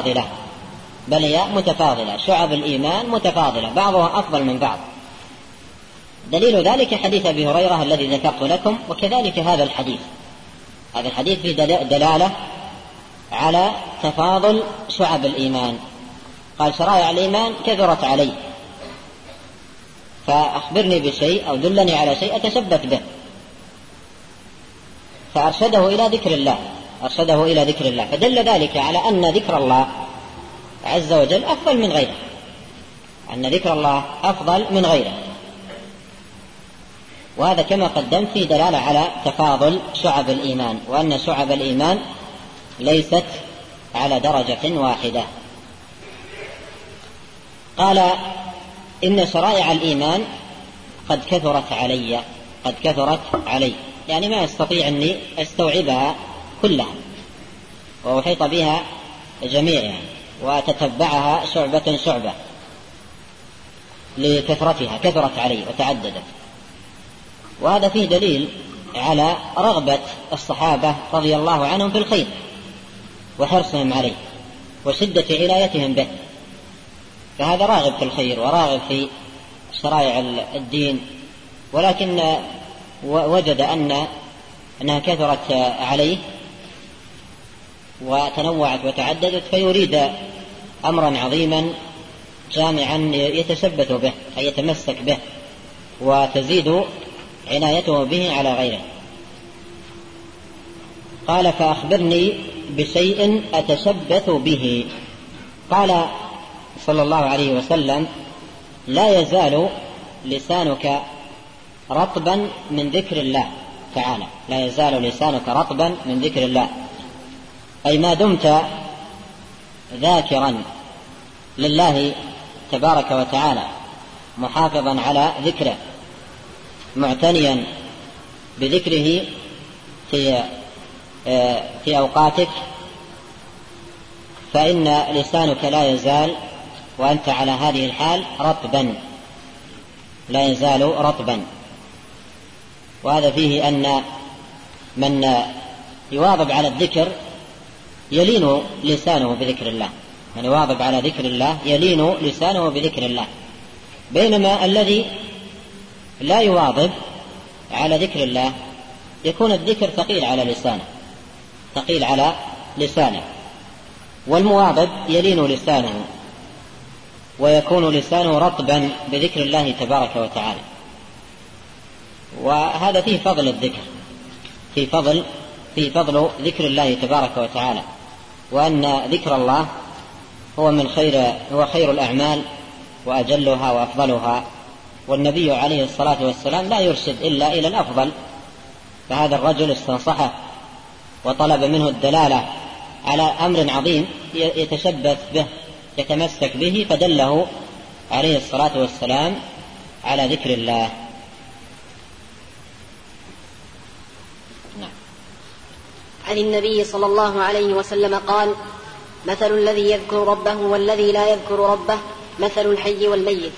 متفاضلة. شعب الإيمان متفاضلة، بعضها أفضل من بعض. دليل ذلك حديث أبي هريرة الذي ذكرت لكم، وكذلك هذا الحديث فيه دلالة على تفاضل شعب الإيمان. قال: شرائع الإيمان كثرت علي، فأخبرني بشيء أو دلني على شيء أتشبث به. فأرشده إلى ذكر الله، فدل ذلك على أن ذكر الله عز وجل أفضل من غيره، وهذا كما قدمت في دلالة على تفاضل شعب الإيمان، وأن شعب الإيمان ليست على درجة واحدة. قال: إن شرائع الإيمان قد كثرت علي، يعني ما يستطيع أني أستوعبها كلها وأحيط بها جميعا وأتتبعها شعبة لكثرتها، كثرت علي وتعددت. وهذا فيه دليل على رغبة الصحابة رضي الله عنهم في الخير وحرصهم عليه وشدة عنايتهم به، فهذا راغب في الخير وراغب في شرائع الدين، ولكن وجد أنها كثرت عليه وتنوعت وتعددت، فيريد أمرا عظيما جامعا يتثبت به أي يتمسك به وتزيد عنايته به على غيره. قال: فأخبرني بشيء أتشبث به. قال صلى الله عليه وسلم: لا يزال لسانك رطبا من ذكر الله تعالى، لا يزال لسانك رطبا من ذكر الله، أي ما دمت ذاكرا لله تبارك وتعالى، محافظا على ذكره، معتنيا بذكره في أوقاتك، فإن لسانك لا يزال وأنت على هذه الحال رطبا، لا يزال رطبا. وهذا فيه أن من يواظب على الذكر يلين لسانه بذكر الله، من يواظب على ذكر الله يلين لسانه بذكر الله، بينما الذي لا يواظب على ذكر الله يكون الذكر ثقيل على لسانه، والمواظب يلين لسانه ويكون لسانه رطبا بذكر الله تبارك وتعالى. وهذا فيه فضل الذكر، فيه فضل ذكر الله تبارك وتعالى، وأن ذكر الله هو خير الأعمال وأجلها وأفضلها، والنبي عليه الصلاة والسلام لا يرشد إلا إلى الأفضل، فهذا الرجل استنصحه وطلب منه الدلالة على أمر عظيم يتشبث به يتمسك به، فدله عليه الصلاة والسلام على ذكر الله. عن النبي صلى الله عليه وسلم قال: مثل الذي يذكر ربه والذي لا يذكر ربه مثل الحي والميت.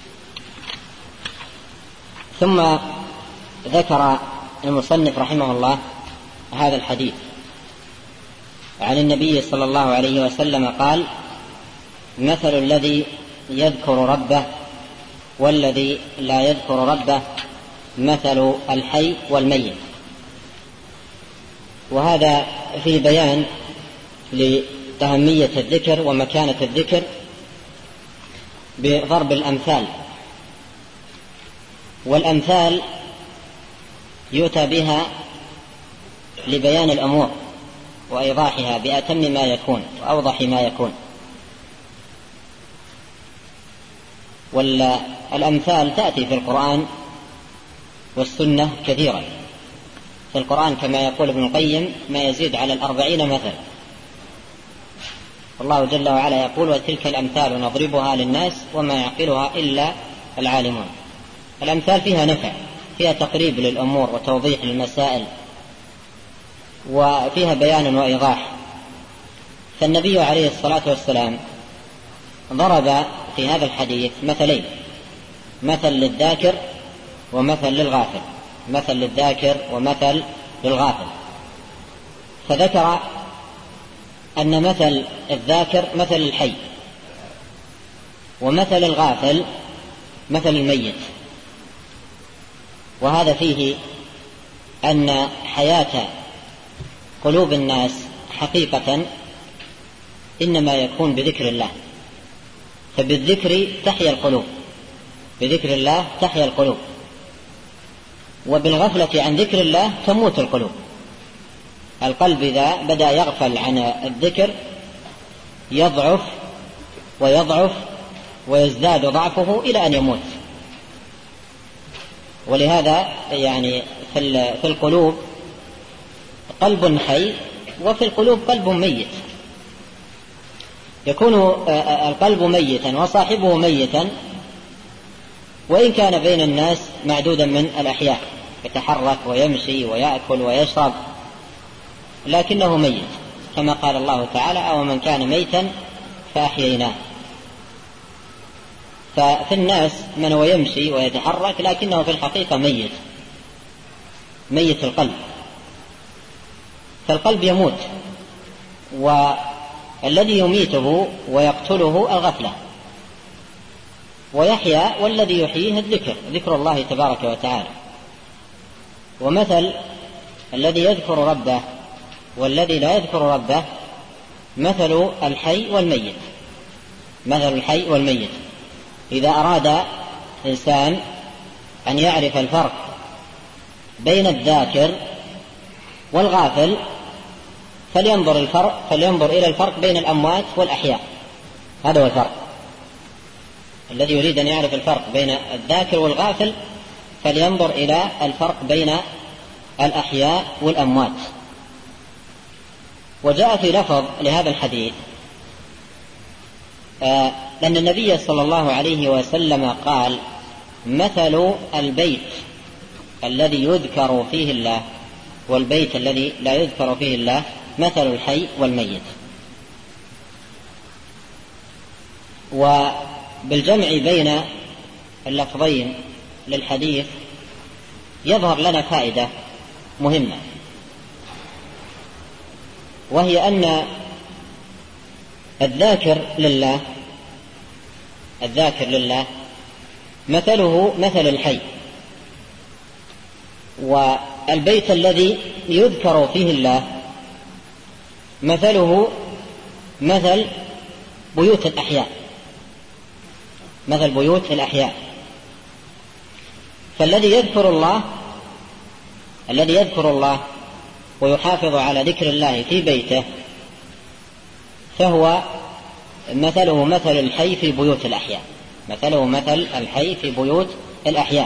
ثم ذكر المصنف رحمه الله هذا الحديث عن النبي صلى الله عليه وسلم قال: مثل الذي يذكر ربه والذي لا يذكر ربه مثل الحي والميت. وهذا فيه بيان لأهمية الذكر ومكانة الذكر بضرب الأمثال، والأمثال يؤتى بها لبيان الأمور وإيضاحها بأتم ما يكون وأوضح ما يكون. والأمثال تأتي في القرآن والسنة كثيرا. في القرآن كما يقول ابن القيم ما يزيد على 40 مثل. الله جل وعلا يقول: وتلك الأمثال نضربها للناس وما يعقلها إلا العالمون. الأمثال فيها نفع، فيها تقريب للأمور وتوضيح للمسائل، وفيها بيان وإيضاح. فالنبي عليه الصلاة والسلام ضرب في هذا الحديث مثلين: مثل للذاكر ومثل للغافل، مثل للذاكر ومثل للغافل. فذكر أن مثل الذاكر مثل الحي، ومثل الغافل مثل الميت. وهذا فيه أن حياة قلوب الناس حقيقة إنما يكون بذكر الله، فبالذكر تحيا القلوب، بذكر الله تحيا القلوب، وبالغفلة عن ذكر الله تموت القلوب. القلب إذا بدأ يغفل عن الذكر يضعف ويضعف ويزداد ضعفه إلى أن يموت. ولهذا يعني في القلوب قلب حي وفي القلوب قلب ميت. يكون القلب ميتا وصاحبه ميتا وإن كان بين الناس معدودا من الأحياء، يتحرك ويمشي ويأكل ويشرب، لكنه ميت، كما قال الله تعالى: أو من كان ميتا فأحييناه. ففي الناس من هو يمشي ويتحرك لكنه في الحقيقة ميت القلب. فالقلب يموت، والذي يميته ويقتله الغفلة، ويحيا والذي يحييه ذكر الله تبارك وتعالى. ومثل الذي يذكر ربه والذي لا يذكر ربه مثل الحي والميت، مثل الحي والميت. إذا أراد إنسان أن يعرف الفرق بين الذاكر والغافل فلينظر إلى الفرق بين الأموات والأحياء. هذا هو الفرق. الذي يريد أن يعرف الفرق بين الذاكر والغافل فلينظر إلى الفرق بين الأحياء والأموات. وجاء في لفظ لهذا الحديث أن النبي صلى الله عليه وسلم قال: مثل البيت الذي يذكر فيه الله والبيت الذي لا يذكر فيه الله مثل الحي والميت. وبالجمع بين اللفظين للحديث يظهر لنا فائدة مهمة، وهي أن الذاكر لله مثله مثل الحي، والبيت الذي يذكر فيه الله مثله مثل بيوت الأحياء. فالذي يذكر الله ويحافظ على ذكر الله في بيته فهو مثله مثل الحي في بيوت الأحياء.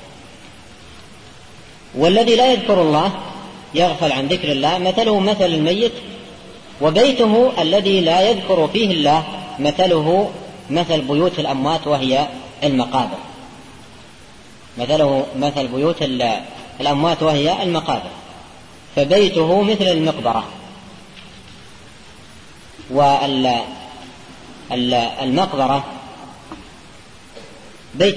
والذي لا يذكر الله يغفل عن ذكر الله مثله مثل الميت، وبيته الذي لا يذكر فيه الله مثله مثل بيوت الأموات وهي المقابر. فبيته مثل المقبرة. والمقبرة بيت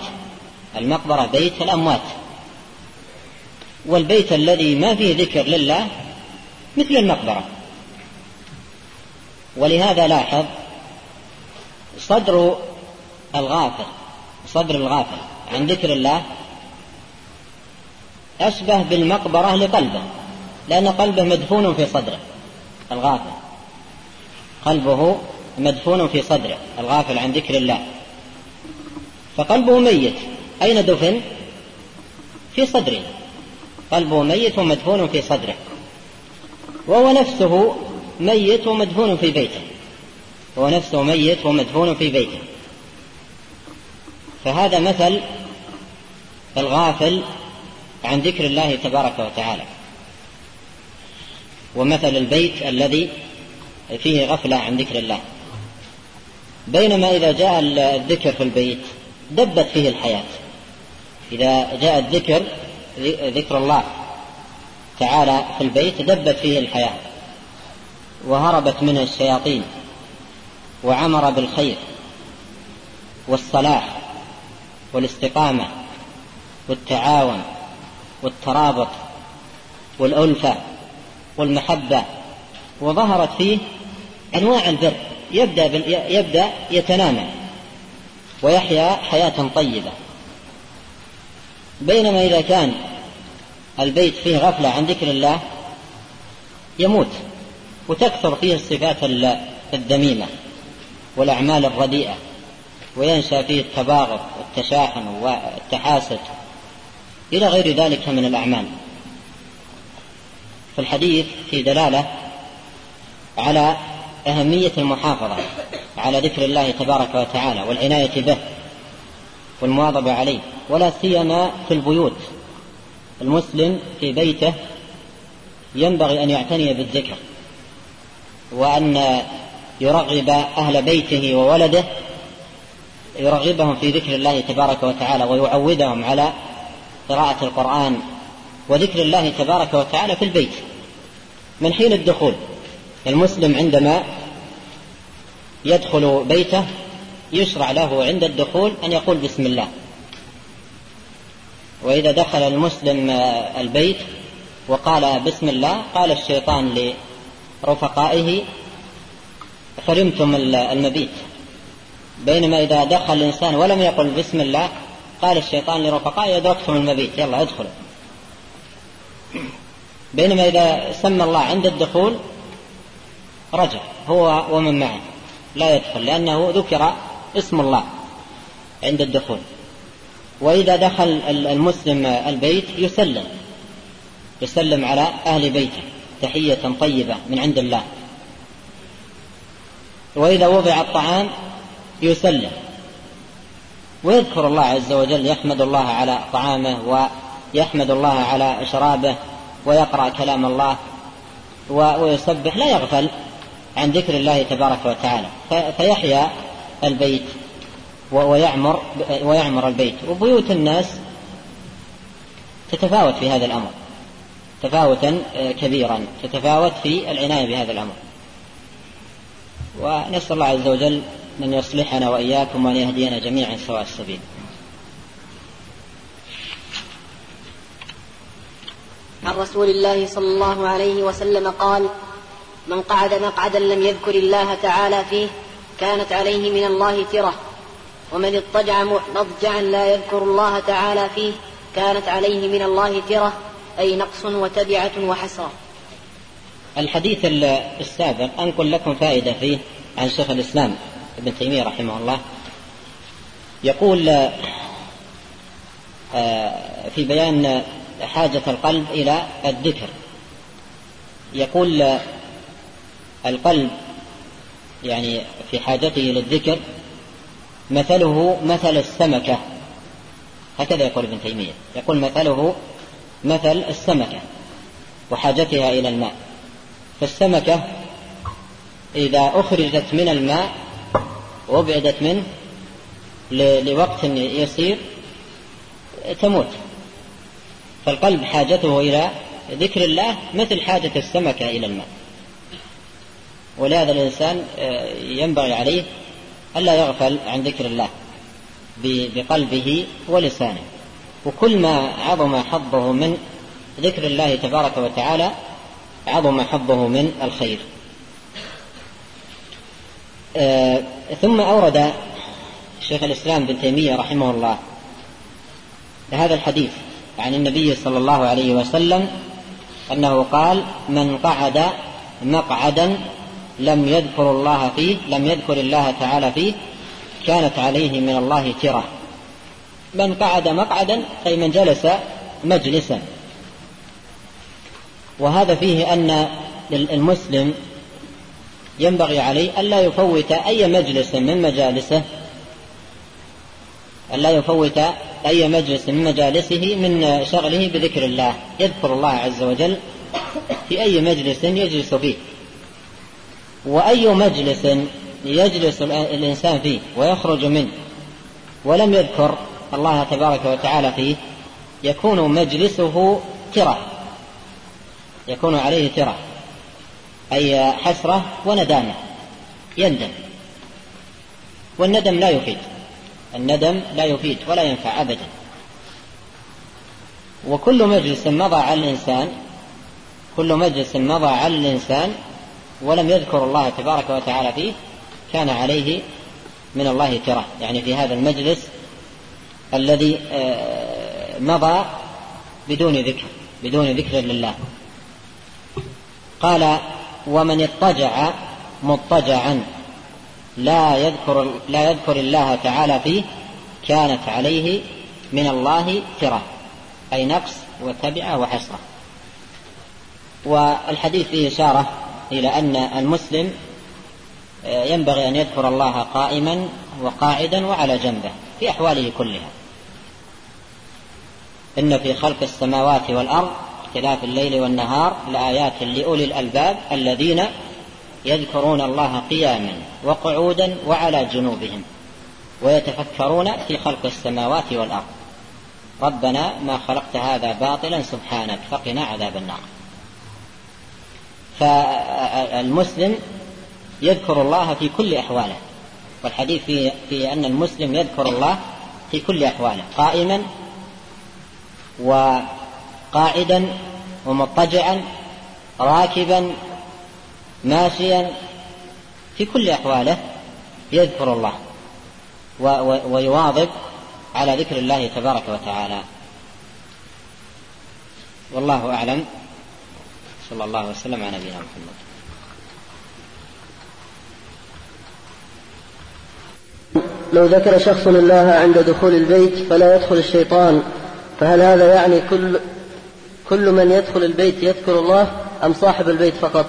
الأموات، والبيت الذي ما فيه ذكر لله مثل المقبرة. ولهذا لاحظ صدر الغافل عن ذكر الله أشبه بالمقبرة لقلبه، لأن قلبه مدفون في صدره. قلبه مدفون في صدره الغافل عن ذكر الله، فقلبه ميت. أين دفن؟ في صدره. قلبه ميت ومدفون في صدره، وهو نفسه ميت ومدفون في بيته. فهذا مثل الغافل عن ذكر الله تبارك وتعالى، ومثل البيت الذي فيه غفلة عن ذكر الله. بينما إذا جاء الذكر في البيت دبت فيه الحياة. إذا جاء ذكر الله تعالى في البيت دبت فيه الحياة، وهربت منه الشياطين، وعمر بالخير والصلاح والاستقامة والتعاون والترابط والألفة والمحبة، وظهرت فيه أنواع البر. يبدأ يتنامى ويحيا حياة طيبة. بينما إذا كان البيت فيه غفلة عن ذكر الله يموت، وتكثر فيه الصفات الذميمة والأعمال الرديئة، وينشأ فيه التباغض والتشاحن والتحاسد إلى غير ذلك من الأعمال. فالحديث في دلالة على أهمية المحافظة على ذكر الله تبارك وتعالى والعناية به والمواظبة عليه، ولا سيما في البيوت. المسلم في بيته ينبغي أن يعتني بالذكر، وأن يرغب أهل بيته وولده، يرغبهم في ذكر الله تبارك وتعالى، ويعودهم على قراءة القرآن وذكر الله تبارك وتعالى في البيت من حين الدخول. المسلم عندما يدخل بيته يشرع له عند الدخول أن يقول بسم الله. وإذا دخل المسلم البيت وقال بسم الله قال الشيطان لرفقائه حرمتم المبيت. بينما إذا دخل الإنسان ولم يقل بسم الله قال الشيطان لرفقائه أدركتم المبيت، يلا ادخلوا. بينما إذا سمى الله عند الدخول رجع هو ومن معه لا يدخل، لأنه ذكر اسم الله عند الدخول. وإذا دخل المسلم البيت يسلم على أهل بيته تحية طيبة من عند الله. وإذا وضع الطعام يسلم ويذكر الله عز وجل، يحمد الله على طعامه يحمد الله على شرابه ويقرأ كلام الله ويسبح لا يغفل عن ذكر الله تبارك وتعالى، فيحيا البيت ويعمر البيت. وبيوت الناس تتفاوت في هذا الأمر تفاوتا كبيرا، تتفاوت في العناية بهذا الأمر. ونسأل الله عز وجل أن يصلحنا وإياكم وأن يهدينا جميعا سواء السبيل. عن رسول الله صلى الله عليه وسلم قال: من قعد مقعدا لم يذكر الله تعالى فيه كانت عليه من الله ترة، ومن اضطجع مضجعا لا يذكر الله تعالى فيه كانت عليه من الله ترة، أي نقص وتبعة وحسرة. الحديث السابق أنقل لكم فائدة فيه عن شيخ الإسلام ابن تيمية رحمه الله، يقول في بيان حاجة القلب إلى الذكر، يقول القلب يعني في حاجته للذكر مثله مثل السمكة، هكذا يقول ابن تيمية، يقول مثله مثل السمكة وحاجتها إلى الماء. فالسمكة إذا أخرجت من الماء وابعدت منه لوقت يسير تموت. فالقلب حاجته إلى ذكر الله مثل حاجة السمكة إلى الماء. ولهذا الإنسان ينبغي عليه ألا يغفل عن ذكر الله بقلبه ولسانه، وكل ما عظم حظه من ذكر الله تبارك وتعالى عظم حظه من الخير. ثم أورد شيخ الإسلام بن تيمية رحمه الله هذا الحديث عن النبي صلى الله عليه وسلم أنه قال: من قعد مقعدا لم يذكر الله تعالى فيه كانت عليه من الله ترة. من قعد مقعدا أي من جلس مجلسا. وهذا فيه أن المسلم ينبغي عليه ألا يفوت أي مجلس من مجالسه، ألا يفوت أي مجلس من مجالسه من شغله بذكر الله، يذكر الله عز وجل في أي مجلس يجلس فيه. وأي مجلس يجلس الإنسان فيه ويخرج منه ولم يذكر الله تبارك وتعالى فيه يكون مجلسه ترة، يكون عليه ترة أي حسرة وندامة، يندم. والندم لا يفيد، الندم لا يفيد ولا ينفع أبدا. وكل مجلس مضى على الإنسان ولم يذكر الله تبارك وتعالى فيه كان عليه من الله ترة، يعني في هذا المجلس الذي مضى بدون ذكر لله. قال: ومن اضطجع مضطجعا لا يذكر الله تعالى فيه كانت عليه من الله ترة، أي نقص وتبعة وحسرة. والحديث فيه إشارة إلى أن المسلم ينبغي أن يذكر الله قائما وقاعدا وعلى جنبه في أحواله كلها. إن في خلق السماوات والأرض اختلاف الليل والنهار لآيات لأولي الألباب الذين يذكرون الله قياما وقعودا وعلى جنوبهم ويتفكرون في خلق السماوات والأرض ربنا ما خلقت هذا باطلا سبحانك فقنا عذاب النار. فالمسلم يذكر الله في كل أحواله، والحديث في أن المسلم يذكر الله في كل أحواله، قائما وقاعدا ومضطجعا راكبا ماشيا، في كل أحواله يذكر الله ويواظب على ذكر الله تبارك وتعالى. والله أعلم، صلى الله وسلم على نبينا محمد. لو ذكر شخص الله عند دخول البيت فلا يدخل الشيطان، فهل هذا يعني كل من يدخل البيت يذكر الله أم صاحب البيت فقط؟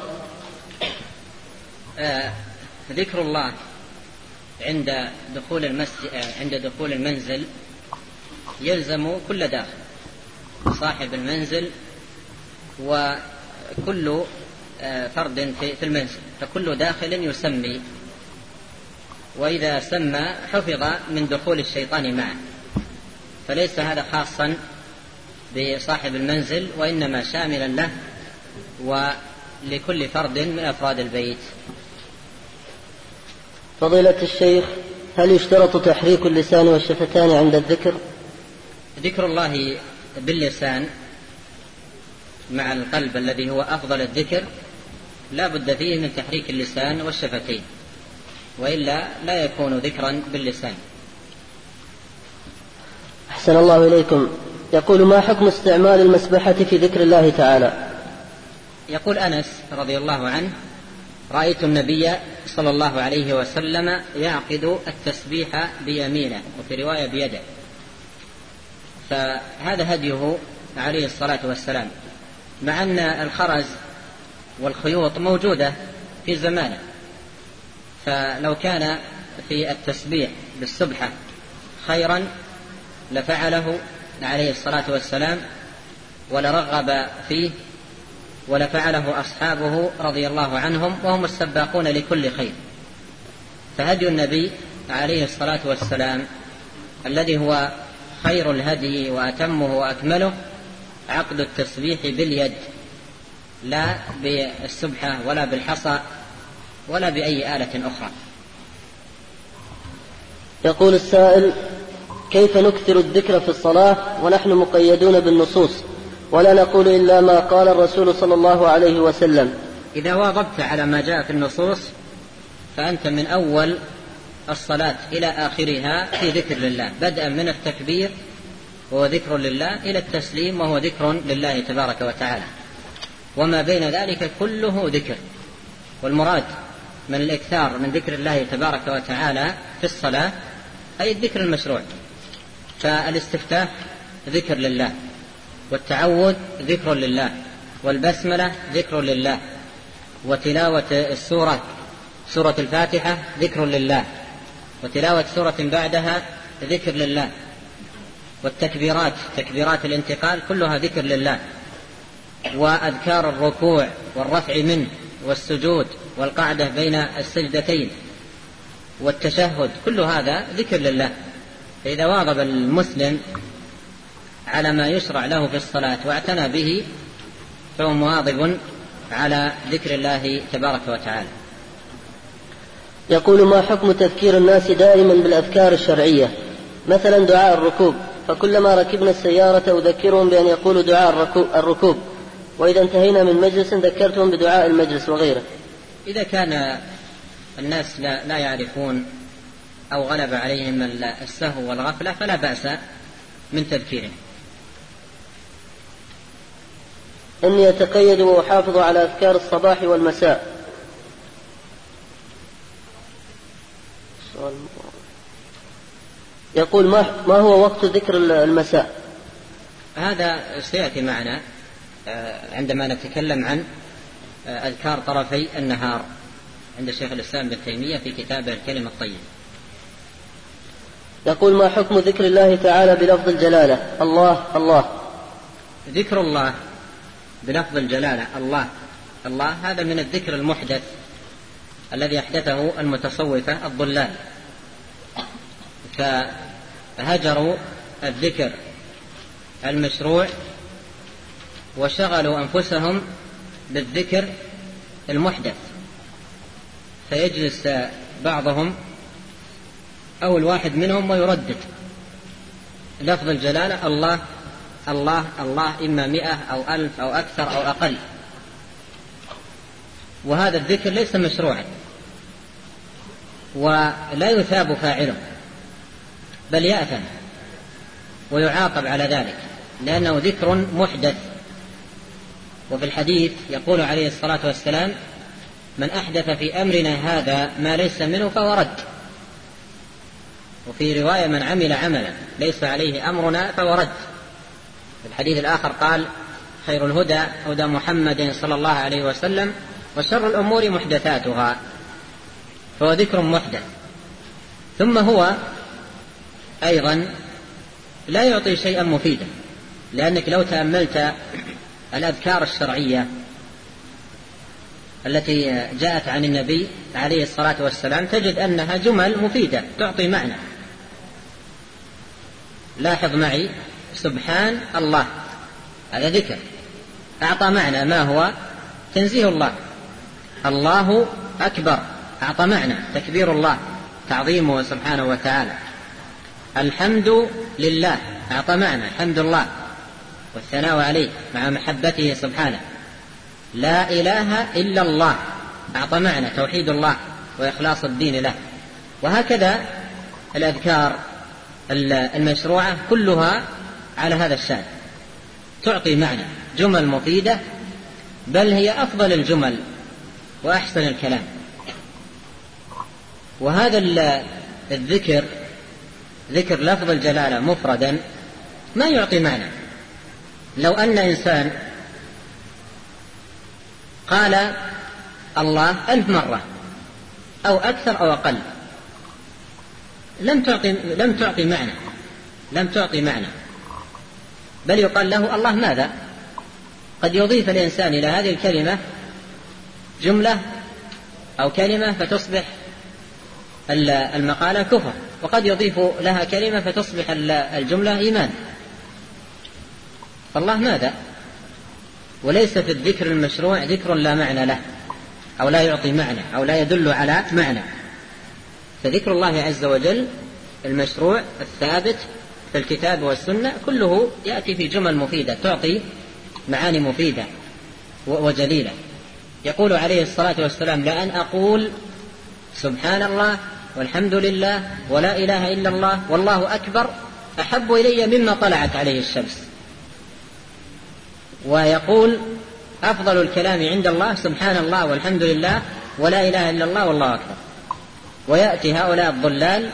ذكر الله عند دخول المنزل يلزم كل داخل، صاحب المنزل وكل فرد في المنزل، فكل داخل يسمي، وإذا سمى حفظ من دخول الشيطان معه، فليس هذا خاصا بصاحب المنزل، وإنما شاملا له ولكل فرد من أفراد البيت. فضيلة الشيخ، هل يشترط تحريك اللسان والشفتان عند الذكر؟ ذكر الله باللسان مع القلب الذي هو أفضل الذكر لا بد فيه من تحريك اللسان والشفتين، وإلا لا يكون ذكرا باللسان. أحسن الله إليكم. يقول: ما حكم استعمال المسبحة في ذكر الله تعالى؟ يقول أنس رضي الله عنه: رأيت النبي صلى الله عليه وسلم يعقد التسبيح بيمينه، وفي رواية بيده، فهذا هديه عليه الصلاة والسلام، مع أن الخرز والخيوط موجودة في زمانه، فلو كان في التسبيح بالسبحة خيرا لفعله عليه الصلاة والسلام ولرغب فيه، ولفعله أصحابه رضي الله عنهم، وهم السباقون لكل خير. فهدي النبي عليه الصلاة والسلام الذي هو خير الهدي وأتمه وأكمله عقد التسبيح باليد، لا بالسبحة ولا بالحصى ولا بأي آلة أخرى. يقول السائل: كيف نكثر الذكر في الصلاة ونحن مقيدون بالنصوص ولا نقول إلا ما قال الرسول صلى الله عليه وسلم؟ إذا واظبت على ما جاء في النصوص فأنت من أول الصلاة إلى آخرها في ذكر لله، بدءا من التكبير وهو ذكر لله إلى التسليم وهو ذكر لله تبارك وتعالى، وما بين ذلك كله ذكر. والمراد من الإكثار من ذكر الله تبارك وتعالى في الصلاة أي الذكر المشروع، فالاستفتاح ذكر لله، والتعوذ ذكر لله، والبسملة ذكر لله، وتلاوة السورة سورة الفاتحة ذكر لله، وتلاوة سورة بعدها ذكر لله، والتكبيرات تكبيرات الانتقال كلها ذكر لله، وأذكار الركوع والرفع منه والسجود والقعدة بين السجدتين والتشهد كل هذا ذكر لله. فإذا واظب المسلم على ما يشرع له في الصلاة واعتنى به فهو مواظب على ذكر الله تبارك وتعالى. يقول: ما حكم تذكير الناس دائما بالأذكار الشرعية، مثلا دعاء الركوب، فكلما ركبنا السيارة أذكرهم بأن يقولوا دعاء الركوب، وإذا انتهينا من مجلس ذكرتهم بدعاء المجلس وغيره؟ إذا كان الناس لا يعرفون أو غلب عليهم السهو والغفلة فلا بأس من تذكيرهم. إني أتقيد وأحافظ على أذكار الصباح والمساء. يقول: ما هو وقت ذكر المساء؟ هذا سيأتي معنا عندما نتكلم عن أذكار طرفي النهار عند شيخ الإسلام ابن تيمية في كتابه الكلمة الطيبة. يقول: ما حكم ذكر الله تعالى بلفظ الجلالة الله الله؟ ذكر الله بلفظ الجلالة الله الله هذا من الذكر المحدث الذي أحدثه المتصوفة الضلال، فهجروا الذكر المشروع وشغلوا أنفسهم بالذكر المحدث، فيجلس بعضهم أو الواحد منهم ويردد لفظ الجلالة الله الله الله إما 100 أو 1000 أو أكثر أو أقل، وهذا الذكر ليس مشروعا ولا يثاب فاعله بل يأثم ويعاقب على ذلك لأنه ذكر محدث. وفي الحديث يقول عليه الصلاة والسلام: من أحدث في أمرنا هذا ما ليس منه فهو رد. وفي رواية: من عمل عملا ليس عليه أمرنا فهو رد. في الحديث الآخر قال: خير الهدى هدى محمد صلى الله عليه وسلم وشر الأمور محدثاتها. فهو ذكر محدث، ثم هو أيضا لا يعطي شيئا مفيدا، لأنك لو تأملت الأذكار الشرعية التي جاءت عن النبي عليه الصلاة والسلام تجد أنها جمل مفيدة تعطي معنى. لاحظ معي: سبحان الله، هذا ذكر أعطى معنى، ما هو؟ تنزيه الله. الله أكبر أعطى معنى، تكبير الله، تعظيمه سبحانه وتعالى. الحمد لله أعطى معنى، حمد الله والثناء عليه مع محبته سبحانه. لا إله إلا الله أعطى معنى، توحيد الله وإخلاص الدين له. وهكذا الأذكار المشروعة كلها على هذا الشأن، تعطي معنى، جمل مفيدة، بل هي أفضل الجمل وأحسن الكلام. وهذا الذكر، ذكر لفظ الجلالة مفردا، ما يعطي معنى. لو أن إنسان قال الله 1000 مرة أو أكثر أو أقل لم تعطي معنى، بل يقال له الله ماذا؟ قد يضيف الإنسان إلى هذه الكلمة جملة أو كلمة فتصبح المقالة كفر، وقد يضيف لها كلمة فتصبح الجملة إيمان. فالله ماذا؟ وليس في الذكر المشروع ذكر لا معنى له أو لا يعطي معنى أو لا يدل على معنى. فذكر الله عز وجل المشروع الثابت في الكتاب والسنة كله يأتي في جمل مفيدة تعطي معاني مفيدة وجليلة. يقول عليه الصلاة والسلام: لأن أقول سبحان الله والحمد لله ولا إله إلا الله والله أكبر أحب إلي مما طلعت عليه الشمس. ويقول: أفضل الكلام عند الله سبحان الله والحمد لله ولا إله إلا الله والله أكبر. ويأتي هؤلاء الضلال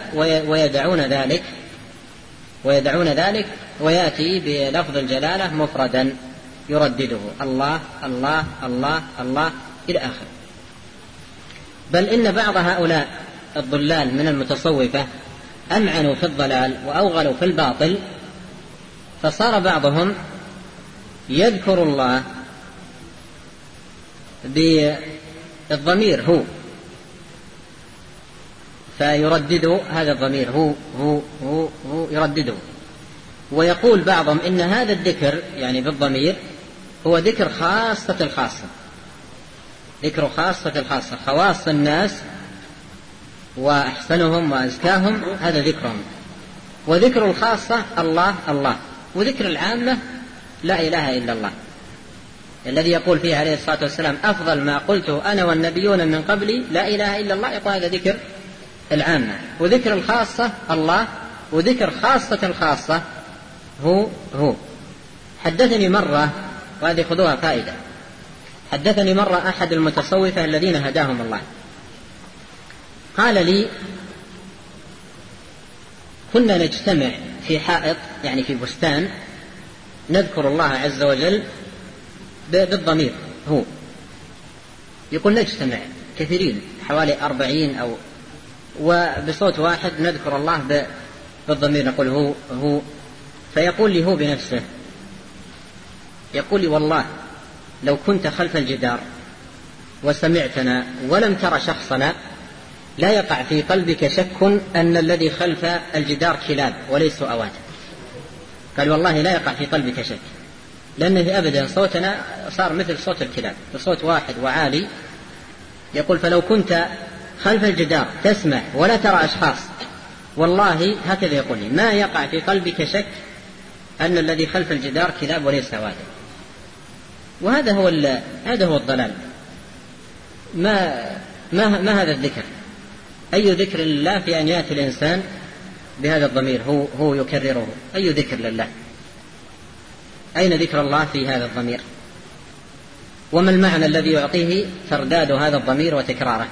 ويدعون ذلك ويأتي بلفظ الجلالة مفردا يردده: الله الله الله الله إلى آخر. بل إن بعض هؤلاء الضلال من المتصوفة أمعنوا في الضلال وأوغلوا في الباطل، فصار بعضهم يذكر الله بالضمير هو، فيردد هذا الضمير هو هو هو هو يردده. ويقول بعضهم إن هذا الذكر يعني بالضمير هو ذكر خاصة الخاصة، ذكر خاصة الخاصة، خواص الناس وأحسنهم وأزكاهم هذا ذكرهم. وذكر الخاصة الله الله، وذكر العامة لا إله إلا الله، الذي يقول فيه عليه الصلاة والسلام: أفضل ما قلته أنا والنبيون من قبلي لا إله إلا الله. يقول هذا ذكر العامة. وذكر الخاصة الله، وذكر خاصة الخاصة هو هو. حدثني مرة، وهذه خذوها فائدة، حدثني مرة أحد المتصوفة الذين هداهم الله، قال لي: كنا نجتمع في حائط يعني في بستان نذكر الله عز وجل بالضمير هو. يقول نجتمع كثيرين حوالي 40 أو، وبصوت واحد نذكر الله بالضمير نقول هو هو. فيقول لي هو بنفسه، يقول لي: والله لو كنت خلف الجدار وسمعتنا ولم تر شخصنا لا يقع في قلبك شك أن الذي خلف الجدار كلاب وليسوا أواتر. قال: والله لا يقع في قلبك شك، لأنه أبدا صوتنا صار مثل صوت الكلاب بصوت واحد وعالي. يقول: فلو كنت خلف الجدار تسمع ولا ترى أشخاص، والله هكذا يقول لي، ما يقع في قلبك شك أن الذي خلف الجدار كلاب وليس أواتر. وهذا هو الضلال. ما هذا الذكر؟ أي ذكر لله في أن يأتي الإنسان بهذا الضمير هو يكرره؟ أي ذكر لله؟ أين ذكر الله في هذا الضمير؟ وما المعنى الذي يعطيه ترداد هذا الضمير وتكراره؟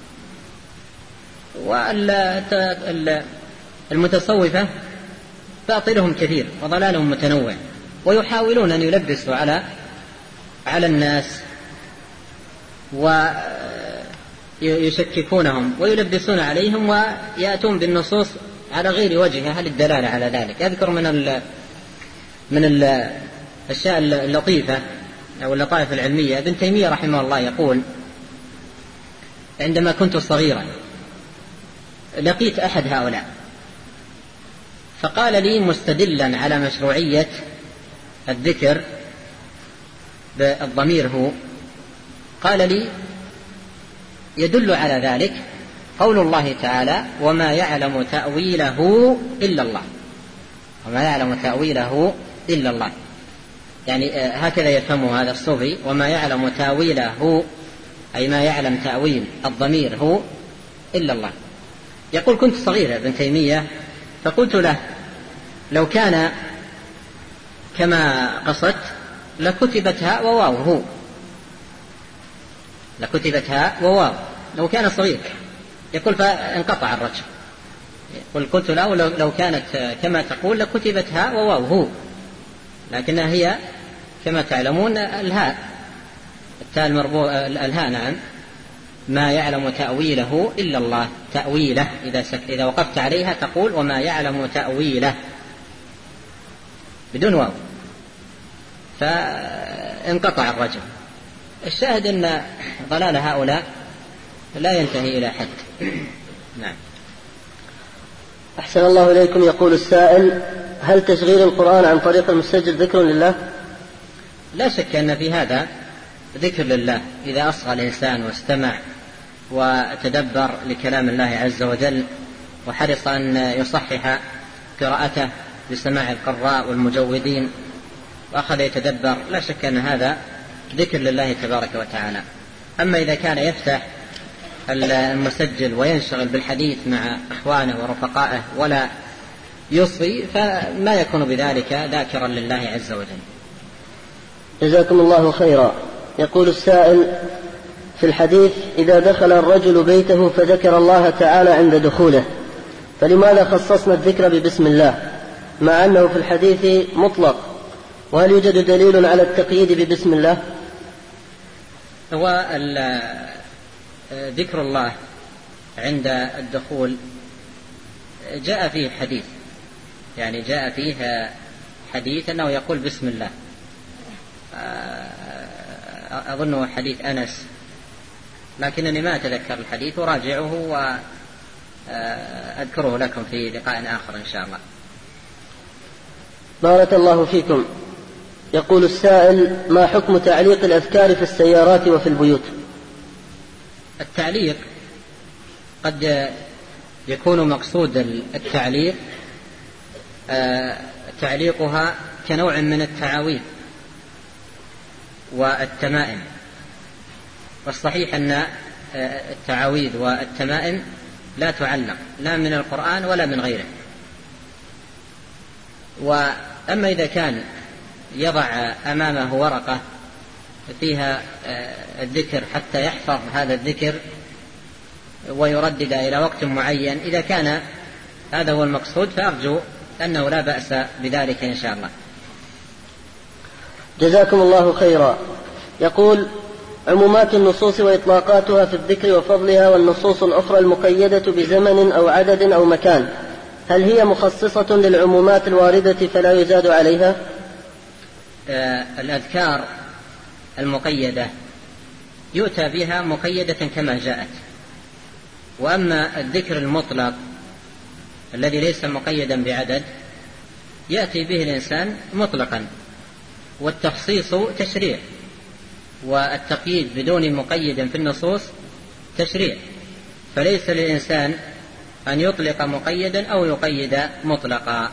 والمتصوفة باطلهم كثير وضلالهم متنوع، ويحاولون أن يلبسوا على الناس ويشككونهم ويلبسون عليهم ويأتون بالنصوص على غير وجهها للدلالة على ذلك. يذكر من من الأشياء اللطيفة أو اللطائف العلمية، ابن تيمية رحمه الله يقول: عندما كنت صغيرا لقيت أحد هؤلاء فقال لي مستدلا على مشروعية الذكر بالضمير هو، قال لي: يدل على ذلك قول الله تعالى: وما يعلم تأويله إلا الله. وما يعلم تأويله إلا الله، يعني هكذا يفهمه هذا الصوفي: وما يعلم تأويله، أي ما يعلم تأويل الضمير هو إلا الله. يقول: كنت صغير ابن تيمية فقلت له: لو كان كما قصدت لكتبت هاء وواو هو، لكتبت هاء وواو لو كان صغير. يقول: فانقطع الرجل. يقول: قلت له: لو كانت كما تقول لكتبت هاء وواو هو، لكنها هي كما تعلمون الهاء، التاء المربوط، الهاء. نعم. ما يعلم تأويله إلا الله، تأويله إذا وقفت عليها تقول: وما يعلم تأويله بدون واو، فانقطع الرجل. الشاهد أن ضلال هؤلاء لا ينتهي إلى حد. نعم. أحسن الله إليكم. يقول السائل: هل تشغيل القرآن عن طريق المسجل ذكر لله؟ لا شك أن في هذا ذكر لله إذا أصغى الإنسان واستمع وتدبر لكلام الله عز وجل وحرص أن يصحح قراءته بسماع القراء والمجودين وأخذ يتدبر، لا شك أن هذا ذكر لله تبارك وتعالى. أما إذا كان يفتح المسجل وينشغل بالحديث مع أخوانه ورفقائه ولا يصغي فما يكون بذلك ذاكرا لله عز وجل. جزاكم الله خيرا. يقول السائل: في الحديث إذا دخل الرجل بيته فذكر الله تعالى عند دخوله، فلماذا خصصنا الذكر ببسم الله مع أنه في الحديث مطلق؟ وهل يوجد دليل على التقييد ببسم الله؟ هو ذكر الله عند الدخول جاء فيه حديث، يعني جاء فيه حديث أنه يقول بسم الله، أظنه حديث أنس، لكنني ما أتذكر الحديث، وراجعه وأذكره لكم في لقاء آخر إن شاء الله. بارك الله فيكم. يقول السائل: ما حكم تعليق الأذكار في السيارات وفي البيوت؟ التعليق قد يكون مقصود التعليق تعليقها كنوع من التعاويذ والتمائم، والصحيح أن التعاويذ والتمائم لا تعلق لا من القرآن ولا من غيره. وأما إذا كان يضع أمامه ورقة فيها الذكر حتى يحفظ هذا الذكر ويردد إلى وقت معين، إذا كان هذا هو المقصود فأرجو أنه لا بأس بذلك إن شاء الله. جزاكم الله خيرا. يقول: عمومات النصوص وإطلاقاتها في الذكر وفضلها والنصوص الأخرى المقيدة بزمن أو عدد أو مكان، هل هي مخصصة للعمومات الواردة فلا يزاد عليها؟ الأذكار المقيدة يؤتى بها مقيدة كما جاءت، وأما الذكر المطلق الذي ليس مقيدا بعدد يأتي به الإنسان مطلقا، والتخصيص تشريع، والتقييد بدون مقيد في النصوص تشريع، فليس للإنسان أن يطلق مقيدا أو يقيد مطلقا.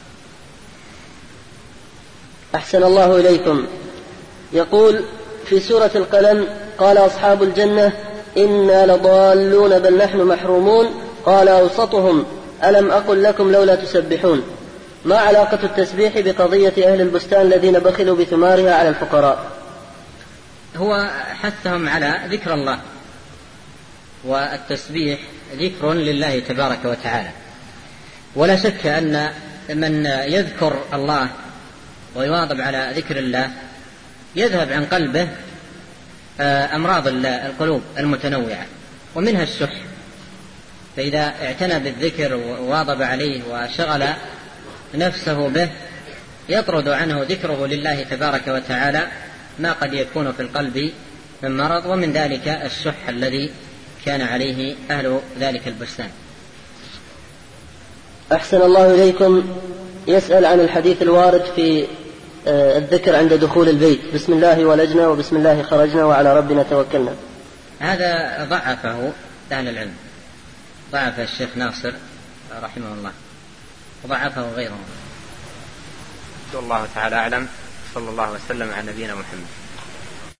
أحسن الله إليكم. يقول: في سورة القلم قال أصحاب الجنة: إنا لضالون بل نحن محرومون، قال أوسطهم: ألم أقل لكم لولا تسبحون. ما علاقة التسبيح بقضية أهل البستان الذين بخلوا بثمارها على الفقراء؟ هو حثهم على ذكر الله، والتسبيح ذكر لله تبارك وتعالى، ولا شك أن من يذكر الله ويواظب على ذكر الله يذهب عن قلبه أمراض القلوب المتنوعة، ومنها الشح، فإذا اعتنى بالذكر وواظب عليه وشغل نفسه به يطرد عنه ذكره لله تبارك وتعالى ما قد يكون في القلب من مرض، ومن ذلك الشح الذي كان عليه أهل ذلك البستان. أحسن الله إليكم. يسأل عن الحديث الوارد في الذكر عند دخول البيت: بسم الله ولجنا وبسم الله خرجنا وعلى ربنا توكلنا. هذا ضعفه أهل العلم، ضعف الشيخ ناصر رحمه الله وضعفه غيره. الله تعالى أعلم. صلى الله وسلم على نبينا محمد.